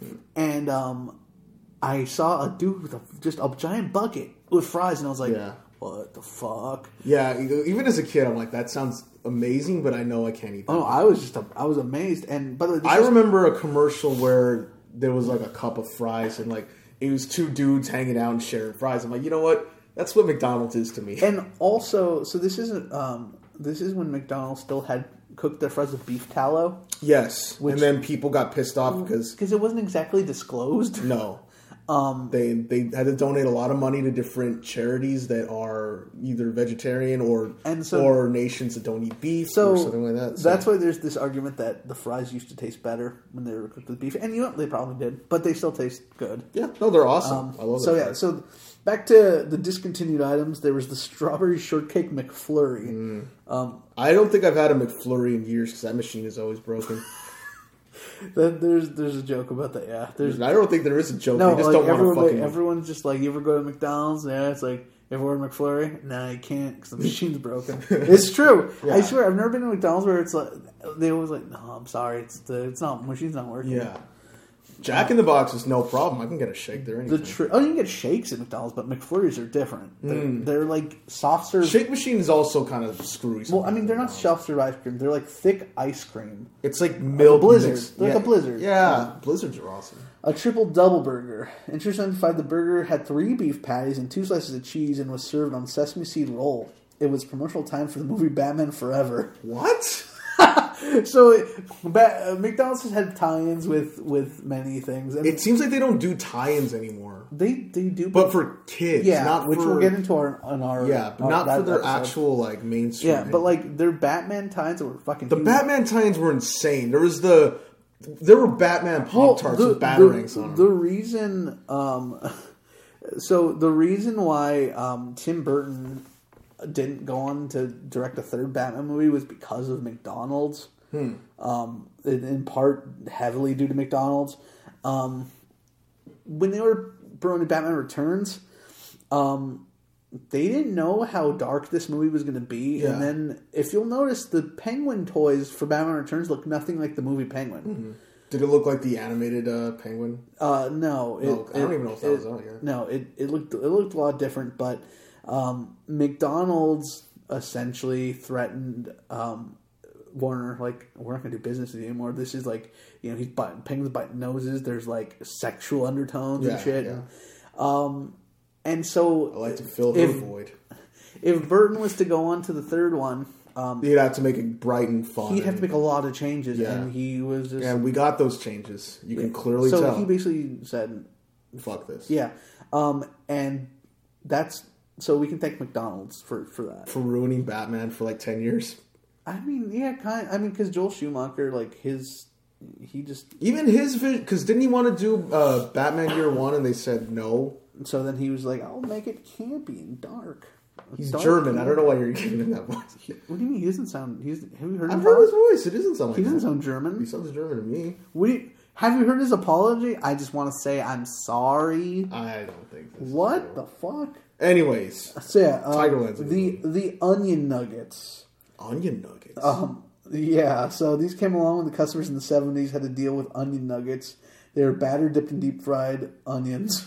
And um, I saw a dude with a, just a giant bucket with fries, and I was like, Yeah. what the fuck? yeah, even as a kid, I'm like, that sounds amazing, but I know I can't eat that. Oh, no, I was just, a, I was amazed. And by the way, this I is- remember a commercial where there was like a cup of fries, and like it was two dudes hanging out and sharing fries. I'm like, you know what? That's what McDonald's is to me. And also, so this isn't, um, this is when McDonald's still had cooked their fries with beef tallow. Yes, Which- and then people got pissed off because Because it wasn't exactly disclosed. no, Um, they they had to donate a lot of money to different charities that are either vegetarian or And so- or nations that don't eat beef So, or something like that. So- that's why there's this argument that the fries used to taste better when they were cooked with beef, and you know they probably did, but they still taste good. yeah, no, they're awesome. Um, I love so that yeah, fries. so back to the discontinued items. There was the strawberry shortcake McFlurry. Mm. Um, I don't think I've had a McFlurry in years because that machine is always broken. then there's there's a joke about that. Yeah, there's I don't think there is a joke. no they just like don't want everyone, to like, fucking. everyone's just like, you ever go to McDonald's? Yeah, it's like. Ever order McFlurry? Nah, you can't because the machine's broken. It's true. I Yeah. swear, I've never been to McDonald's where it's like they always like, no, I'm sorry, it's the it's not machine's not working. yeah, Jack in the Box is no problem. I can get a shake there. The Anything. tr- oh, you can get shakes at McDonald's, but McFlurries are different. They're, they're like soft serve. Shake machine is also kind of screwy. Well, I mean, they're not sometimes. soft serve ice cream. They're like thick ice cream. It's like milk Blizzard. mixed- Like yeah. a Blizzard. Yeah, blizzards are awesome. A triple double burger. Interest identified the burger had three beef patties and two slices of cheese and was served on sesame seed roll. It was promotional time for the movie Batman Forever. What? So it, ba- uh, McDonald's has had tie-ins with, with many things. And It seems like they don't do tie-ins anymore, they they do, but for kids, yeah, not which for, we'll get into our on our yeah, but our- not that for their episode. actual like mainstream. Yeah, but like their Batman tie-ins were fucking. the huge. Batman tie-ins were insane. There was the there were Batman Well, Pop Tarts the- with the- batarangs on them. The reason, um, so the reason why um, Tim Burton didn't go on to direct a third Batman movie was because of McDonald's. Hmm. Um, in, in part, heavily due to McDonald's. Um, when they were promoting Batman Returns, um, they didn't know how dark this movie was going to be. Yeah. And then, if you'll notice, the Penguin toys for Batman Returns look nothing like the movie Penguin. Mm-hmm. Did it look like the animated uh, Penguin? Uh, no, it, No, I don't it- even know if that it- was out yet. No, it, it looked it looked a lot different, but um, McDonald's essentially threatened um, Warner, like, we're not going to do business with you anymore. This is like, you know, he's biting, Penguin's biting noses. There's like sexual undertones Yeah, and shit. yeah. Um, and so, I like to fill her if, void. if Burton was to go on to the third one, um, He'd have to make it bright and fun. he'd have to make a lot of changes, Yeah. and he was just. And we got those changes. You can clearly so tell. he basically said, Fuck this. yeah. Um, and that's. So we can thank McDonald's for, for that. For ruining Batman for like ten years. I mean, yeah, kind. I mean, because Joel Schumacher, like his, he just. Even his vision, because didn't he want to do uh, Batman Year One, and they said no. So then he was like, "I'll make it campy and dark." He's Dark German. campy. I don't know why you're giving him that voice. What do you mean? He doesn't sound. He's. Have you heard? I've him heard his talk? voice. It doesn't sound like He doesn't that. sound German. He sounds German to me. We have you heard his apology? I just want to say I'm sorry. I don't think this What is the fuck? Anyways, So yeah, um, Tigerland's a good the the onion nuggets. onion nuggets. Um, yeah, so these came along when the customers in the seventies had to deal with onion nuggets. They were battered, dipped in deep fried onions.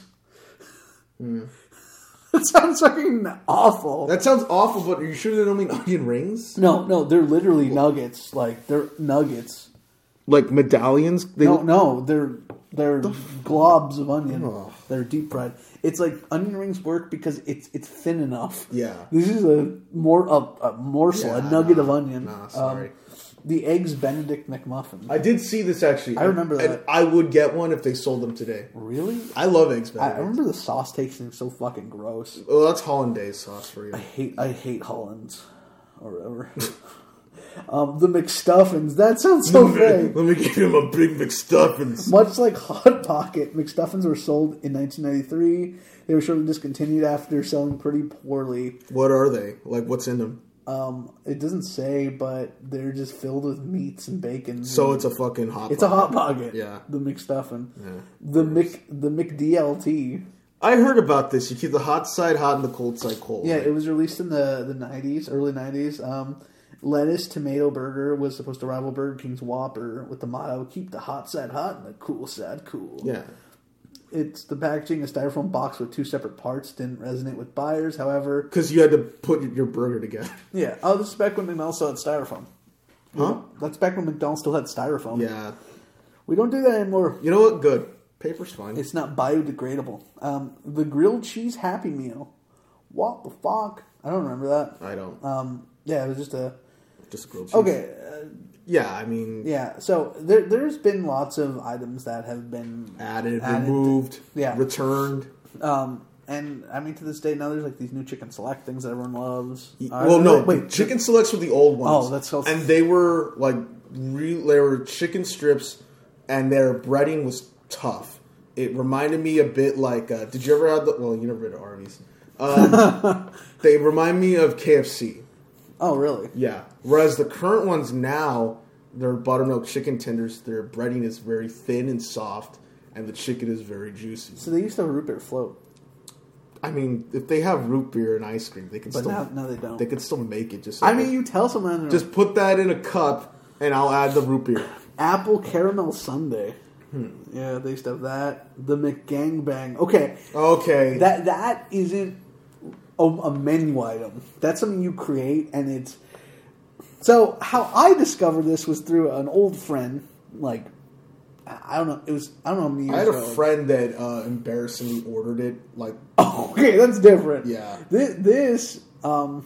Mm. That sounds fucking awful. That sounds awful, but are you sure they don't mean onion rings? No, no, they're literally nuggets. Like, they're nuggets. Like medallions? They No, no, they're they're globs of onion. Oh. They're deep fried. It's like onion rings work because it's it's thin enough. Yeah. This is a more a, a morsel, Yeah, a nugget nah, of onion. nah, sorry. Um, the eggs Benedict McMuffin. I did see this actually. I remember And that. I would get one if they sold them today. Really? I love eggs I, Benedict. I remember the sauce tasting so fucking gross. Well, that's hollandaise sauce for you. I hate I hate Hollands or whatever. um, the McStuffins. That sounds so fake. Let me give him a big McStuffins. Much like Hot Pocket, McStuffins were sold in nineteen ninety-three. They were shortly discontinued after selling pretty poorly. What are they? Like, what's in them? Um, it doesn't say, but they're just filled with meats and bacon. So it's a fucking hot it's a Pocket. Hot Pocket. Yeah. The McStuffin. Yeah. The Mc the McDLT. I heard about this. You keep the hot side hot and the cold side cold. Yeah, right? it was released in the the nineties, early nineties. Um, lettuce tomato burger was supposed to rival Burger King's Whopper with the motto "Keep the hot side hot and the cool side cool." Yeah. It's the packaging, a styrofoam box with two separate parts, didn't resonate with buyers. However, Because you had to put your burger together. yeah. Oh, this is back when McDonald's still had styrofoam. Huh? That's back when McDonald's still had styrofoam. Yeah. We don't do that anymore. You know what? Good. Paper's fine. It's not biodegradable. Um, the grilled cheese Happy Meal. What the fuck? I don't remember that. I don't. Um, yeah, it was just a. Just grilled cheese. Okay. Uh, Yeah, I mean, yeah. So there, there's been lots of items that have been added, added- removed, yeah. returned. Um, and I mean, to this day, now there's like these new chicken select things that everyone loves. Uh, well, no, wait, chicken selects were the old ones. Oh, that's so- and they were like real. They were chicken strips, and their breading was tough. It reminded me a bit like. Uh, did you ever have the? Well, you never been to Arby's. Um, they remind me of K F C. Oh, really? Yeah. Whereas the current ones now, they're buttermilk chicken tenders. Their breading is very thin and soft, and the chicken is very juicy. So they used to have a root beer float, I mean, if they have root beer and ice cream, they can but still now, now they don't. they can still make it. Just so I mean, they- you tell someone just put that in a cup, and I'll add the root beer. apple caramel sundae. Hmm. Yeah, they used to have that. The McGangbang. Okay, Okay. that that isn't a, a menu item. That's something you create, and it's. So how I discovered this was through an old friend. Like, I don't know. It was I don't know how many years I had a ago. friend that uh, embarrassingly ordered it. Like, Okay, that's different. Yeah. This, this um,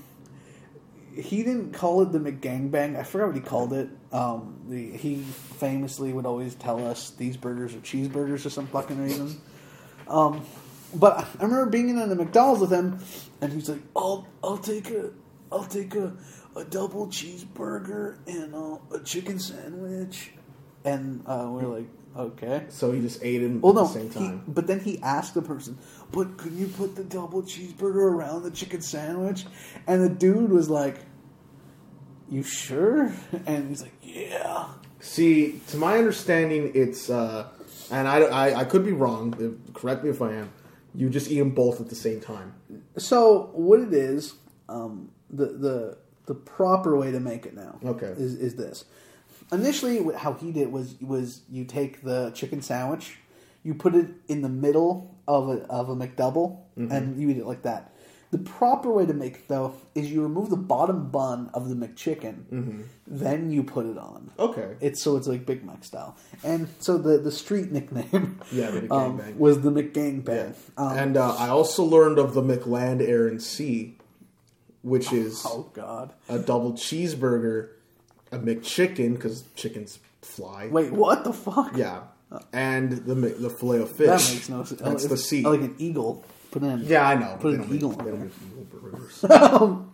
he didn't call it the McGangbang. I forgot what he called it. Um, the, he famously would always tell us these burgers are cheeseburgers for some fucking reason. Um, but I remember being in the McDonald's with him, and he's like, "I'll, I'll take a, I'll take a, a double cheeseburger and uh, a chicken sandwich," and uh, we're like, "Okay." so he just ate it Well, at no, the same he- time. but then he asked the person, "But could you put the double cheeseburger around the chicken sandwich?" And the dude was like, "You sure?" And he's like, "Yeah." See, to my understanding, it's uh, and I, I I could be wrong. Correct me if I am. You just eat them both at the same time. So what it is, um, the the the proper way to make it now, Okay. is is this. Initially, wh- how he did was was you take the chicken sandwich, you put it in the middle of a of a McDouble, Mm-hmm. and you eat it like that. The proper way to make it, though, is you remove the bottom bun of the McChicken, mm-hmm. then you put it on. Okay. It's so it's like Big Mac style. And so the, the street nickname yeah, the um, McGangbang. was the McGangbang. Yeah. Um, and uh, I also learned of the McLand Air and Sea, which is oh god, a double cheeseburger, a McChicken because chickens fly. Wait, what the fuck? Yeah, and the the filet of fish. That makes no sense. That's it's, the C. Like an eagle. Put in. Yeah, I know. Put They an don't eagle make- on they don't there. make eagle burgers. Um,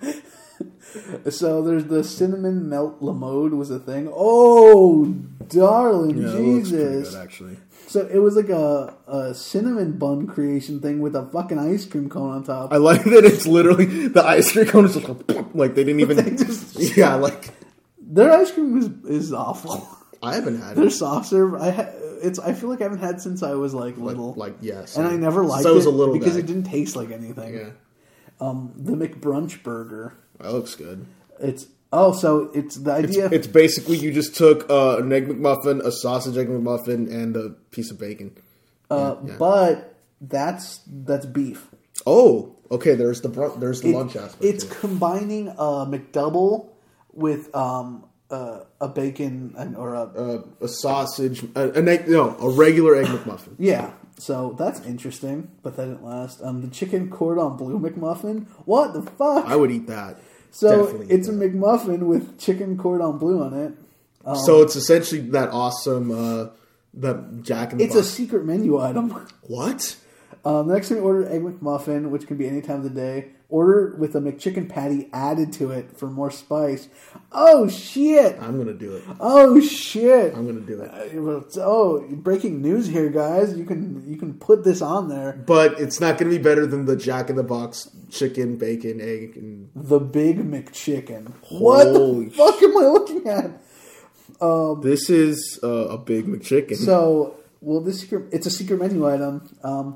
so there's the cinnamon melt lamode was a thing. Oh, darling Yeah, it looks pretty Jesus! good, actually. So it was like a, a cinnamon bun creation thing with a fucking ice cream cone on top. I like that it's literally the ice cream cone is like, a, like they didn't even. They just- yeah, like Their ice cream is is awful. I haven't had Their it. soft serve, I ha- it's I feel like I haven't had since I was like Like, little, like yes, and I never liked Since I was it a little because guy. it didn't taste like anything. Yeah, Um, the McBrunch burger. that looks good. It's oh, so it's the It's, idea. it's basically you just took uh, an egg McMuffin, a sausage egg McMuffin, and a piece of bacon. uh, yeah. But that's that's beef. Oh, okay. There's the br- there's the It- lunch aspect. It's here. combining a McDouble with um uh, a bacon and, or a uh, a sausage, a, an egg, no, a regular egg McMuffin. yeah. So that's interesting, but that didn't last. Um, the chicken cordon bleu McMuffin. What the fuck? I would eat that. so Definitely eat it's a that. McMuffin with chicken cordon bleu on it. Um, So it's essentially that awesome, uh, that Jack in the It's a Box. secret menu item. What? Um, next thing, order egg McMuffin, which can be any time of the day. Order with a McChicken patty added to it for more spice. Oh shit! I'm gonna do it. Oh shit! I'm gonna do it. Uh, Oh, breaking news here, guys! You can you can put this on there. But it's not gonna be better than the Jack in the Box chicken, bacon, egg, and The Big McChicken. What Holy the fuck am I looking at? this is uh, a big McChicken. So, well, this secret, it's a secret menu item. Um,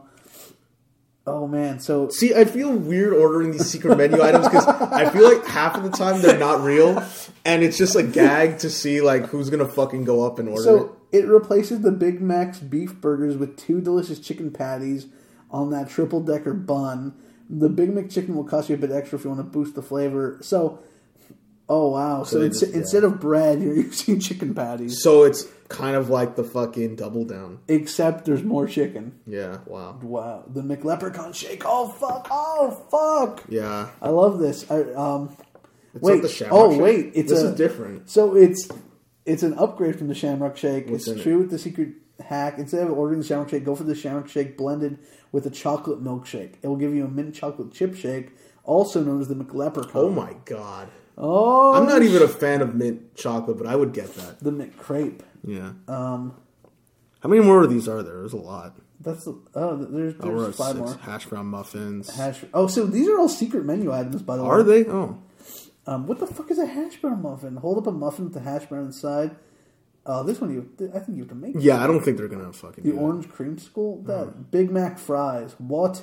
oh man, so See, I feel weird ordering these secret menu items because I feel like half of the time they're not real, and it's just a gag to see like who's gonna fucking go up and order it. so it replaces the Big Mac's beef burgers with two delicious chicken patties on that triple decker bun. The Big McChicken will cost you a bit extra if you want to boost the flavor. So, oh wow, so, So they it's, just- yeah. instead of bread, you're using chicken patties. So it's kind of like the fucking double down. Except there's more chicken. Yeah. Wow. Wow, the McLeprechaun shake. Oh fuck! Oh fuck! Yeah. I love this. I, um, It's wait. not the Shamrock Oh Shake? wait, it's this a, is different. So it's it's an upgrade from the Shamrock Shake. What's in it's it? true with the secret hack. Instead of ordering the Shamrock Shake, go for the Shamrock Shake blended with a chocolate milkshake. It will give you a mint chocolate chip shake, also known as the McLeprechaun. Oh my god. Oh, I'm not even a fan of mint chocolate, but I would get that. the McCrape. Yeah. Um, How many more of these are there? There's a lot. that's the, oh, there's, Oh, we're there's at five six. more. Hash brown muffins. Hash. Oh, so these are all secret menu items, by the way. Are they? Oh. Um, what the fuck is a hash brown muffin? Hold up a muffin with the hash brown inside. Uh, this one you, I think you have to make. Yeah, I don't think they're gonna fucking The do orange creamsicle, that Mm. Big Mac fries. What?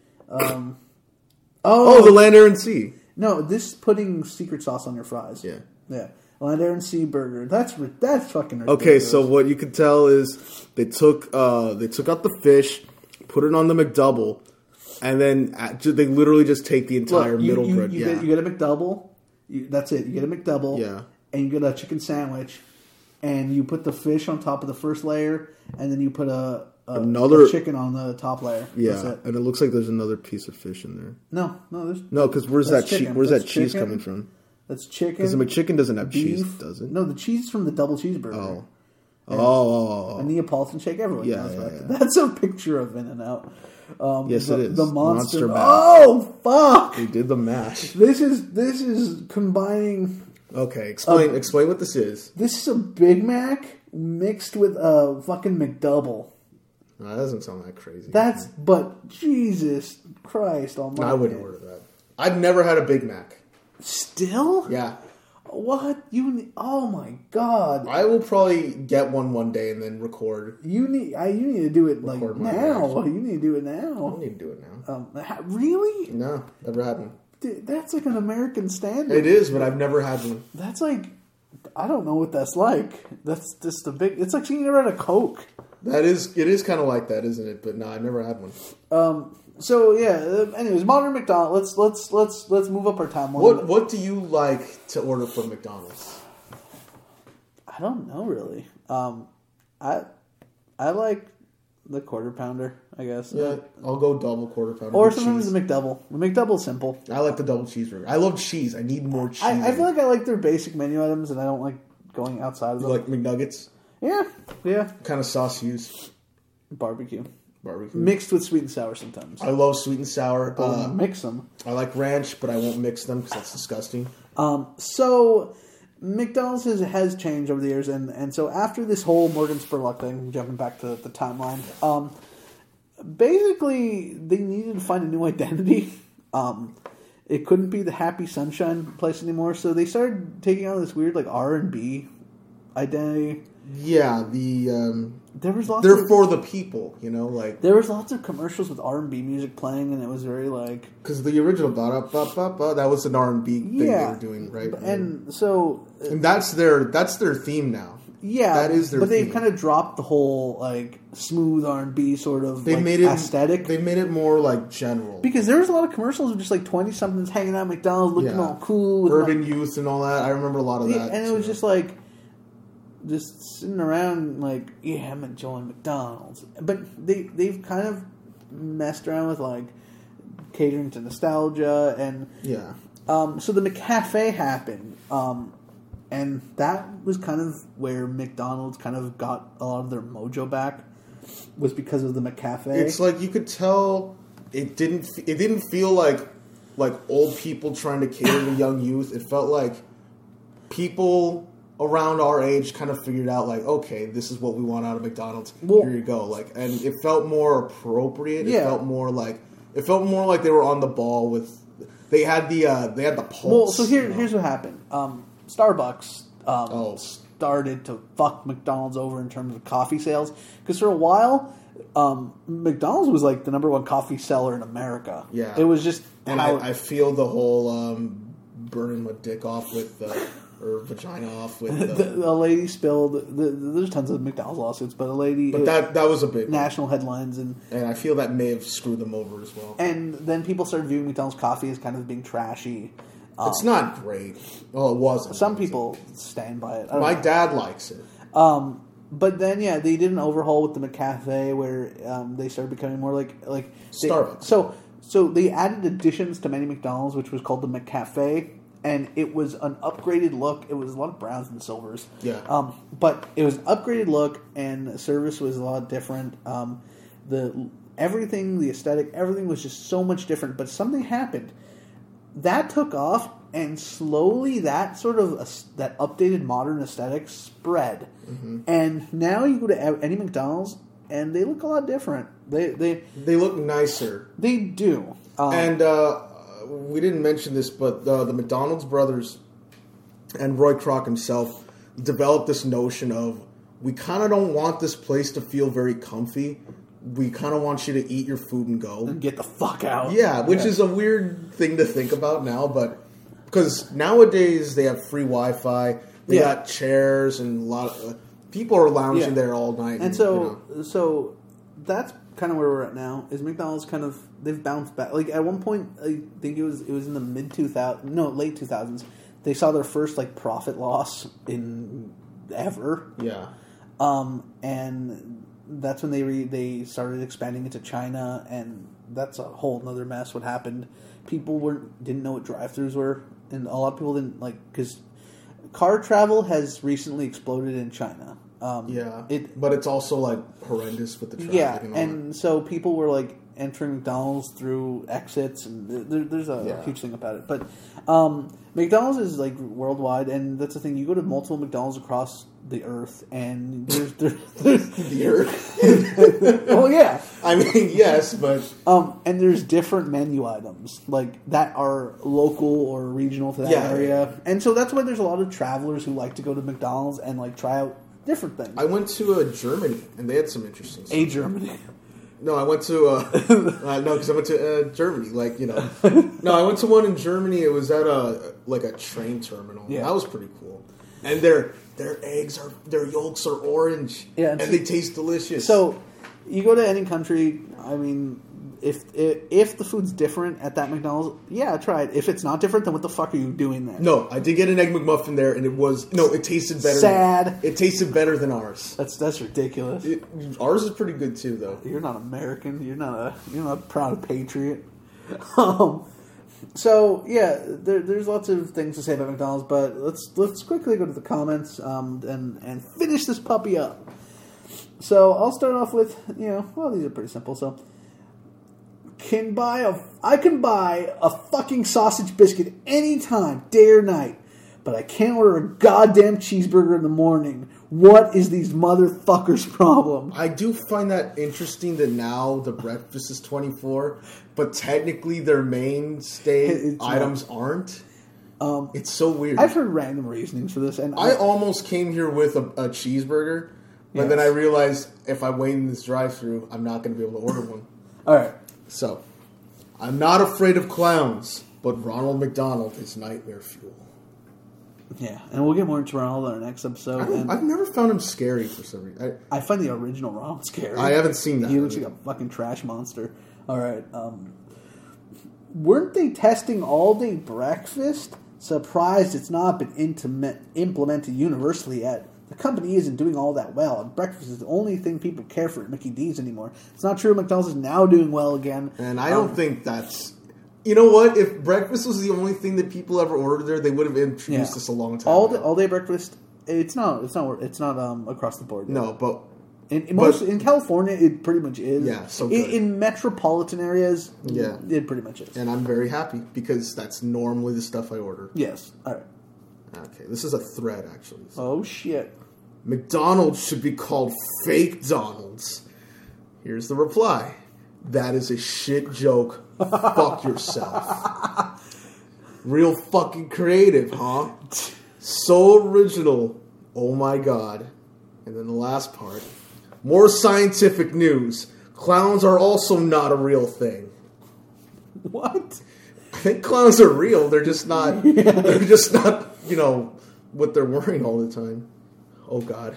Um, that. Oh, the Land, Air, and Sea. no, this is putting secret sauce on your fries. Yeah. yeah. Land, Air, and Sea burger. That's ri- that's fucking ridiculous. Okay, so what you could tell is they took uh, they took out the fish, put it on the McDouble, and then at, ju- they literally just take the entire Look, you, middle you, bread. You, yeah. get, you get a McDouble. You, that's it. You get a McDouble. Yeah. And you get a chicken sandwich, and you put the fish on top of the first layer, and then you put a, a Another- a chicken on the top layer. yeah, That's it. and it looks like there's another piece of fish in there. No, no, there's No, because where's That's that cheese? chicken. Where's That's that cheese chicken. coming from? that's chicken. Because the McChicken doesn't have beef. cheese, does it? No, the cheese is from the double cheeseburger. Oh. Oh, oh, oh, A Neapolitan shake. Everyone Yeah, knows yeah, that. yeah. That's a picture of In and Out. Um, Yes, the, it is. The monster. Monster Mash. Oh fuck! They did the mash. This is this is combining. Okay, explain Um, explain what this is. This is a Big Mac mixed with a fucking McDouble. No, that doesn't sound that crazy. That's but Jesus Christ Almighty! I wouldn't order that. I've never had a Big Mac. Still? Yeah, What you? ne- Oh my God! I will probably get one one day and then record. You need. I, you need to do it like Record my now. reaction. You need to do it I now. don't need to do it now. Um, ha- really? No, never had one. Dude, that's like an American standard. It is, but I've never had one. That's like I don't know what that's like. That's just a big. It's like you never had a Coke. That is, it is kind of like that, isn't it? But no, I never had one. Um. So yeah. Anyways, modern McDonald's. Let's let's let's let's move up our timeline. What What do you like to order from McDonald's? I don't know really. Um, I I like the quarter pounder. I guess. Yeah, I'll go double quarter pounder. Or with sometimes cheese. the McDouble. The McDouble's simple. I like the double cheeseburger. I love cheese. I need more cheese. I, I feel like I like their basic menu items, and I don't like going outside of You them. like McNuggets? Yeah, yeah. What kind of sauce you use? Barbecue Barbecue. mixed with sweet and sour sometimes. I love sweet and sour. But Uh, mix them. I like ranch, but I won't mix them because that's disgusting. Um, so McDonald's has, has changed over the years, and, and so after this whole Morgan Spurlock thing, jumping back to the timeline, um, basically they needed to find a new identity. Um, it couldn't be the Happy Sunshine place anymore, so they started taking on this weird like R and B identity. Yeah, the um, There was lots. they're of, for the people, you know, like There was lots of commercials with R and B music playing, and it was very like because the original ba ba ba ba that was an R and B thing yeah, they were doing, right? And so and that's their that's their theme now. yeah, that is their but they've theme. kind of dropped the whole like smooth R and B sort of They like, made it aesthetic. They made it more like general, Because there was a lot of commercials of just like twenty somethings hanging out at McDonald's, looking Yeah. all cool, with, urban like, youth and all that. I remember a lot of yeah, that, and it was too. just like just sitting around like, yeah, I'm enjoying McDonald's, but they they've kind of messed around with like catering to nostalgia, and yeah. um, so the McCafe happened, um, and that was kind of where McDonald's kind of got a lot of their mojo back, was because of the McCafe. It's like you could tell it didn't it didn't feel like like old people trying to cater to young youth. It felt like people around our age kind of figured out like, okay, this is what we want out of McDonald's. Well- Here you go. Like, and it felt more appropriate. It Yeah. felt more like it felt more like they were on the ball with. They had the uh, they had the pulse. Well, so here, you know? here's what happened. Um, Starbucks um, Oh. started to fuck McDonald's over in terms of coffee sales, because for a while, um, McDonald's was like the number one coffee seller in America. Yeah. It was just And how I, I feel the whole um, burning my dick off with uh, or vagina off with. Uh, the, the lady spilled. The, there's tons of McDonald's lawsuits, but a lady, but that that was a big one. national headlines, and And I feel that may have screwed them over as well. and then people started viewing McDonald's coffee as kind of being trashy. Um, It's not great. Well, it wasn't. some people stand by it. I don't My know. dad likes it. Um, but then, yeah, they did an overhaul with the McCafe where um, they started becoming more like like they- Starbucks. So, so they added additions to many McDonald's, which was called the McCafe, and it was an upgraded look. It was a lot of browns and silvers. Yeah. Um, but it was an upgraded look, and the service was a lot different. Um, the everything, the aesthetic, everything was just so much different. But something happened. That took off, and slowly that sort of uh, that updated modern aesthetic spread. Mm-hmm. And now you go to any McDonald's, and they look a lot different. They they They look nicer. they do. Um, And uh, we didn't mention this, but uh, the McDonald's brothers and Roy Kroc himself developed this notion of, we kind of don't want this place to feel very comfy. We kind of want you to eat your food and go. get the fuck out. Yeah, which is a weird thing to think about now, but because nowadays they have free Wi-Fi, they Yeah. got chairs, and a lot of uh, people are lounging Yeah. there all night. And so you know. so that's kind of where we're at now. Is McDonald's kind of they've bounced back? Like at one point, I think it was it was in the mid two thousand no late two thousands. They saw their first like profit loss in ever. yeah, Um, and that's when they re- they started expanding into China, and that's a whole nother mess. What happened? People weren't didn't know what drive-thrus were, and a lot of people didn't like because car travel has recently exploded in China. Um, yeah, it but it's also like horrendous with the traffic. yeah, and all and that. so people were like entering McDonald's through exits, and there, there's a Yeah. huge thing about it. But um, McDonald's is like worldwide, and that's the thing. You go to multiple McDonald's across the earth, and there's there's, there's the earth. oh yeah, I mean, yes, but um, and there's different menu items like that are local or regional to that Yeah, area, yeah. and so that's why there's a lot of travelers who like to go to McDonald's and like try out different things. I went to uh, Germany, and they had some interesting stuff. A Germany. No, I went to uh, uh, no, because I went to uh, Germany. Like you know, no, I went to one in Germany. It was at a like a train terminal. Yeah. That was pretty cool. and their their eggs are their yolks are orange. Yeah, and and they taste delicious. So, you go to any country. I mean, if, if if the food's different at that McDonald's, yeah, try it. If it's not different, then what the fuck are you doing there? No, I did get an egg McMuffin there, and it was no, it tasted better. Sad. Than, it tasted better than ours. That's that's ridiculous. It, ours is pretty good too, though. You're not American. You're not a you're not a proud patriot. Um, so yeah, there, there's lots of things to say about McDonald's, but let's let's quickly go to the comments um, and and finish this puppy up. So I'll start off with you know well these are pretty simple. So can buy a I can buy a fucking sausage biscuit anytime, day or night, but I can't order a goddamn cheeseburger in the morning. What is these motherfuckers' problem? I do find that interesting that now the breakfast is twenty-four, but technically their mainstay It's items not. aren't. Um, It's so weird. I've heard random reasonings for this, and I I, almost came here with a, a cheeseburger, but Yes. then I realized if I wait in this drive-thru, I'm not going to be able to order one. all right. So, I'm not afraid of clowns, but Ronald McDonald is nightmare fuel. Yeah, and we'll get more into Ronald on our next episode. I don't, And I've never found him scary for some reason. I find the original Ronald scary. I haven't seen that. He looks like a fucking trash monster. All right. Um, weren't they testing all-day breakfast? Surprised it's not been intimate, implemented universally yet. The company isn't doing all that well, and breakfast is the only thing people care for at Mickey D's anymore. It's not true. McDonald's is now doing well again. And I don't Um, think that's... You know what? If breakfast was the only thing that people ever ordered there, they would have introduced Yeah. this a long time all ago. the all day breakfast. It's not. It's not. It's not um, across the board. No, but... In, in, But- most, in California, it pretty much is. Yeah, so in, good. in metropolitan areas, Yeah. it pretty much is. And I'm very happy, because that's normally the stuff I order. Yes. All right. Okay, this is a thread, actually. So, Oh shit. McDonald's should be called Fake Donald's. Here's the reply. That is a shit joke. Fuck yourself. Real fucking creative, huh? So original. Oh my god. And then the last part. More scientific news. Clowns are also not a real thing. What? I think clowns are real. They're just not. They're just not. You know what they're wearing all the time. Oh God.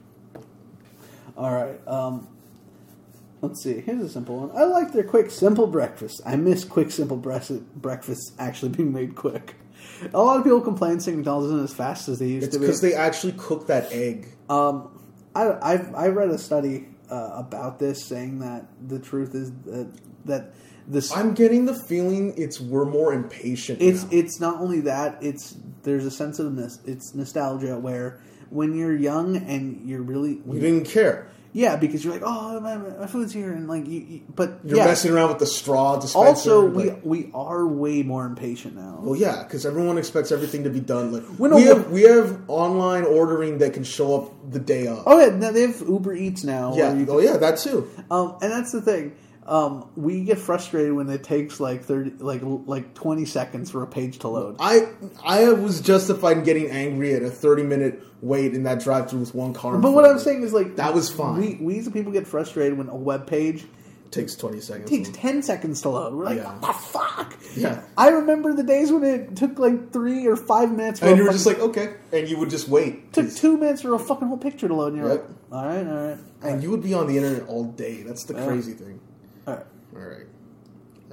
All right. Um, let's see. Here's a simple one. I like their quick, simple breakfast. I miss quick, simple bre- breakfasts actually being made quick. A lot of people complain saying McDonald's isn't as fast as they used It's to be. because they actually cook that egg. Um, I, I've I read a study uh, about this saying that the truth is that that this I'm getting the feeling it's we're more impatient. it's now. it's not only that it's there's a sense of this it's nostalgia where when you're young and you're really we didn't care. yeah because you're like oh my, my food's here and like you, you but You're yeah, messing around with the straw dispenser. also we like, we are way more impatient now. well, yeah, because everyone expects everything to be done. Like When we a- have we have online ordering that can show up the day of. Oh yeah, now they have Uber Eats now. yeah, where you oh yeah, that too. Um, and that's the thing. Um, we get frustrated when it takes like thirty, like like twenty seconds for a page to load. I I was justified in getting angry at a thirty minute wait in that drive through with one car. in But front what of I'm it. saying is like That was fine. We we as a people get frustrated when a web page takes twenty seconds. takes ten seconds to load. We're like, Yeah. what the fuck? Yeah. I remember the days when it took like three or five minutes. For And a you were fucking- just like, okay, and you would just wait. took two minutes for a fucking whole picture to load. And you're Yep. like, all right, all right, And you would be on the internet all day. That's the Yeah. crazy thing. all right. All right. Uh,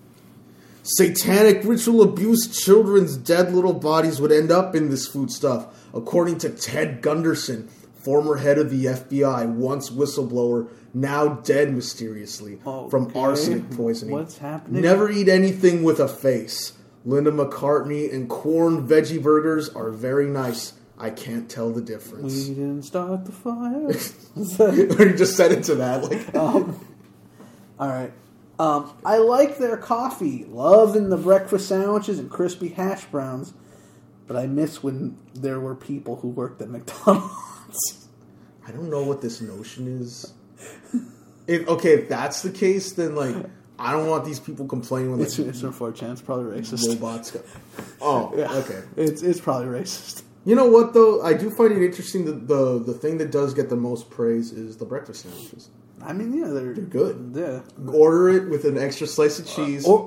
satanic ritual abuse children's dead little bodies would end up in this foodstuff, according to Ted Gunderson, former head of the F B I, once whistleblower, now dead mysteriously from Okay. arsenic poisoning. What's happening? Never eat anything with a face. Linda McCartney and corn veggie burgers are very nice. I can't tell the We difference. didn't start the fire. Or you just said it to that, like. Um, all right. Um, I like their coffee. Loving the breakfast sandwiches and crispy hash browns. But I miss when there were people who worked at McDonald's. I don't know what this notion is. If okay, if that's the case, then like I don't want these people complaining when It's, like it's from four chan. It's probably racist. robots go. Oh, Yeah. okay. It's it's probably racist. You know what though? I do find it interesting that the the thing that does get the most praise is the breakfast sandwiches. I mean, yeah, they're, They're good. Yeah. Order it with an extra slice of cheese. Or, or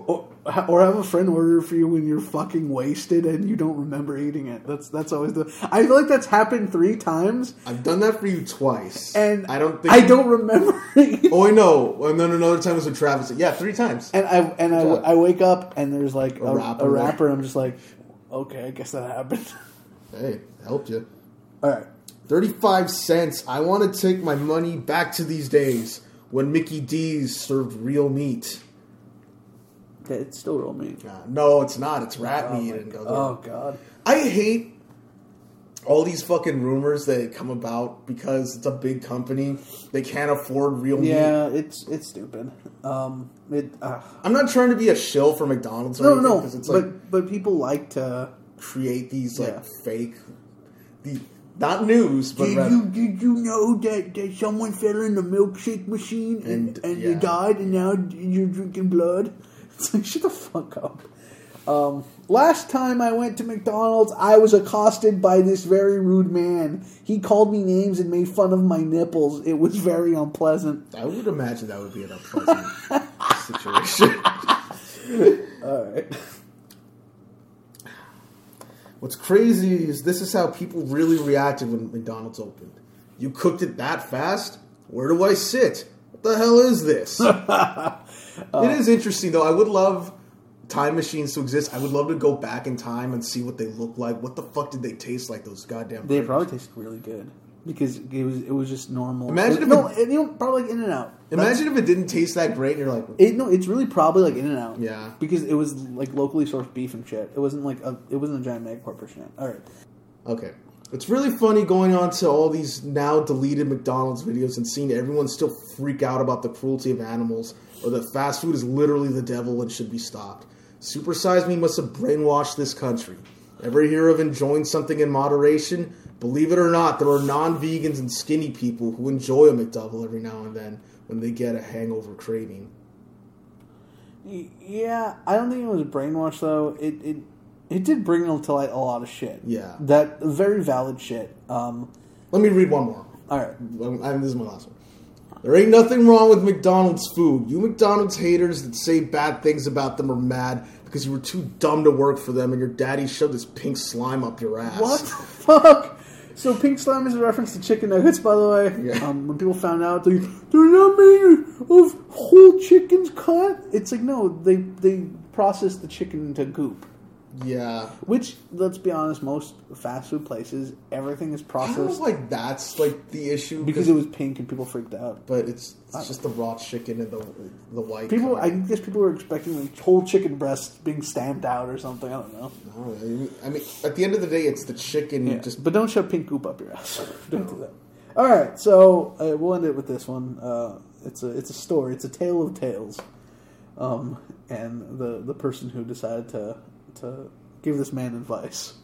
or have a friend order for you when you're fucking wasted and you don't remember eating it. That's that's always the. I feel like that's happened three times. I've done that for you twice, and I don't think I don't remember. Oh, I know. And then another time was with Travis. Yeah, three times. And I and I, I wake up and there's like a, A wrapper a wrapper, there. and I'm just like, okay, I guess that happened. Hey, helped you. All right. thirty-five cents. I want to take my money back to these days when Mickey D's served real meat. Yeah, it's still real meat. Uh, no, it's not. It's rat Oh, meat. my And God. other- Oh, God. I hate all these fucking rumors that come about because it's a big company. They can't afford real meat. Yeah, it's it's stupid. Um, it. Uh, I'm not trying to be a shill for McDonald's or no, anything no, because it's but like but people like to. create these like Yeah. fake, the not news, but Did rather, you did you know that, that someone fell in the milkshake machine and And, and you yeah. died and now you're drinking blood? It's like, shut the fuck up. Um, last time I went to McDonald's, I was accosted by this very rude man. He called me names and made fun of my nipples. It was very unpleasant. I would imagine that would be an unpleasant situation. All right. What's crazy is this is how people really reacted when McDonald's opened. You cooked it that fast? Where do I sit? What the hell is this? It is interesting, though. I would love time machines to exist. I would love to go back in time and see what they look like. What the fuck did they taste like, those goddamn They burgers? probably tasted really good because it was it was just normal. Imagine if no, it- it, you know, probably like In and Out. Imagine if it didn't taste that great and you're like, It, no, it's really probably like In and Out. Yeah. because it was like locally sourced beef and shit. It wasn't like a it wasn't a giant mega corporation. Yet. All right. okay. It's really funny going on to all these now deleted McDonald's videos and seeing everyone still freak out about the cruelty of animals or that fast food is literally the devil and should be stopped. Super Size Me must have brainwashed this country. Ever hear of enjoying something in moderation? Believe it or not, there are non-vegans and skinny people who enjoy a McDouble every now and then when they get a hangover craving. Y- Yeah, I don't think it was brainwash though. It it it did bring to light a lot of shit. Yeah. that very valid shit. Um, Let me read one more. all right. And this is my last one. There ain't nothing wrong with McDonald's food. You McDonald's haters that say bad things about them are mad because you were too dumb to work for them and your daddy shoved his pink slime up your ass. What the fuck? So pink slime is a reference to chicken nuggets, by the way. Yeah. Um, when people found out, they they're not made of whole chickens cut. It's like no, they they process the chicken into goop. Yeah. Which, let's be honest, most fast food places, everything is I don't processed know if like that's like the issue because it was pink and people freaked out. but it's, it's just the raw chicken and the the white. People, I color. guess people were expecting like whole chicken breasts being stamped out or something. I don't know. No, I mean- I mean, at the end of the day, it's the chicken. Yeah, Just but don't shove pink goop up your ass. Don't do that. All right, so uh, we'll end it with this one. Uh, it's a it's a story. It's a tale of tales. Um, and the the person who decided to to give this man advice.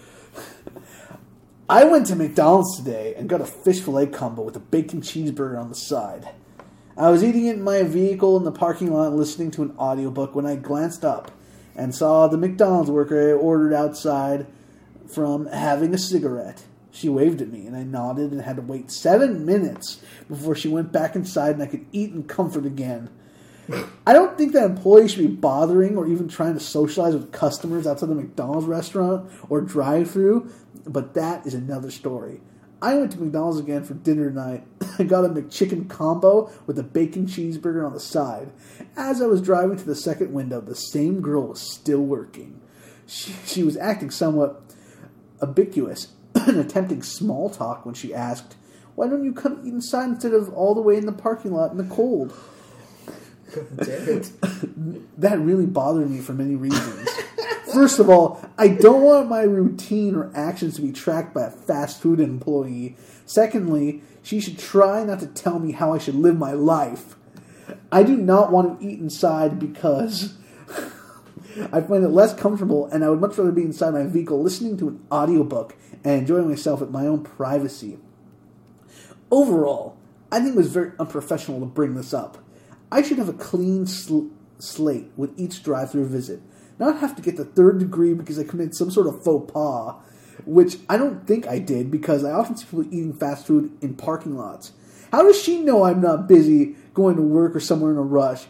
I went to McDonald's today and got a fish fillet combo with a bacon cheeseburger on the side. I was eating it in my vehicle in the parking lot listening to an audiobook when I glanced up and saw the McDonald's worker I ordered outside from having a cigarette. She waved at me and I nodded and had to wait seven minutes before she went back inside and I could eat in comfort again. I don't think that employees should be bothering or even trying to socialize with customers outside the McDonald's restaurant or drive-thru, but that is another story. I went to McDonald's again for dinner tonight. I got a McChicken combo with a bacon cheeseburger on the side. As I was driving to the second window, the same girl was still working. She, she was acting somewhat ubiquitous and attempting small talk when she asked, "Why don't you come eat inside instead of all the way in the parking lot in the cold?" damn it. That really bothered me for many reasons. First of all, I don't want my routine or actions to be tracked by a fast food employee. Secondly, she should try not to tell me how I should live my life. I do not want to eat inside because I find it less comfortable and I would much rather be inside my vehicle listening to an audiobook and enjoying myself at my own privacy. Overall, I think it was very unprofessional to bring this up. I should have a clean sl- slate with each drive-thru visit. Not have to get the third degree because I committed some sort of faux pas, which I don't think I did because I often see people eating fast food in parking lots. How does she know I'm not busy going to work or somewhere in a rush?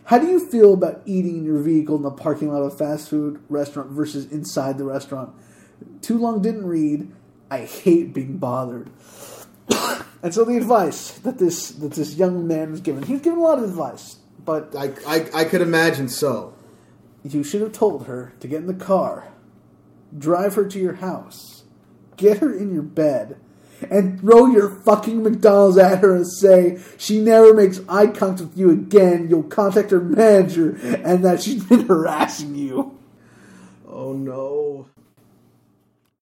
How do you feel about eating in your vehicle in the parking lot of a fast food restaurant versus inside the restaurant? Too long didn't read. I hate being bothered. And so the advice that this that this young man was given, he was given a lot of advice, but I, I, I could imagine so. You should have told her to get in the car, drive her to your house, get her in your bed, and throw your fucking McDonald's at her and say she never makes eye contact with you again, you'll contact her manager, and that she's been harassing you. Oh no.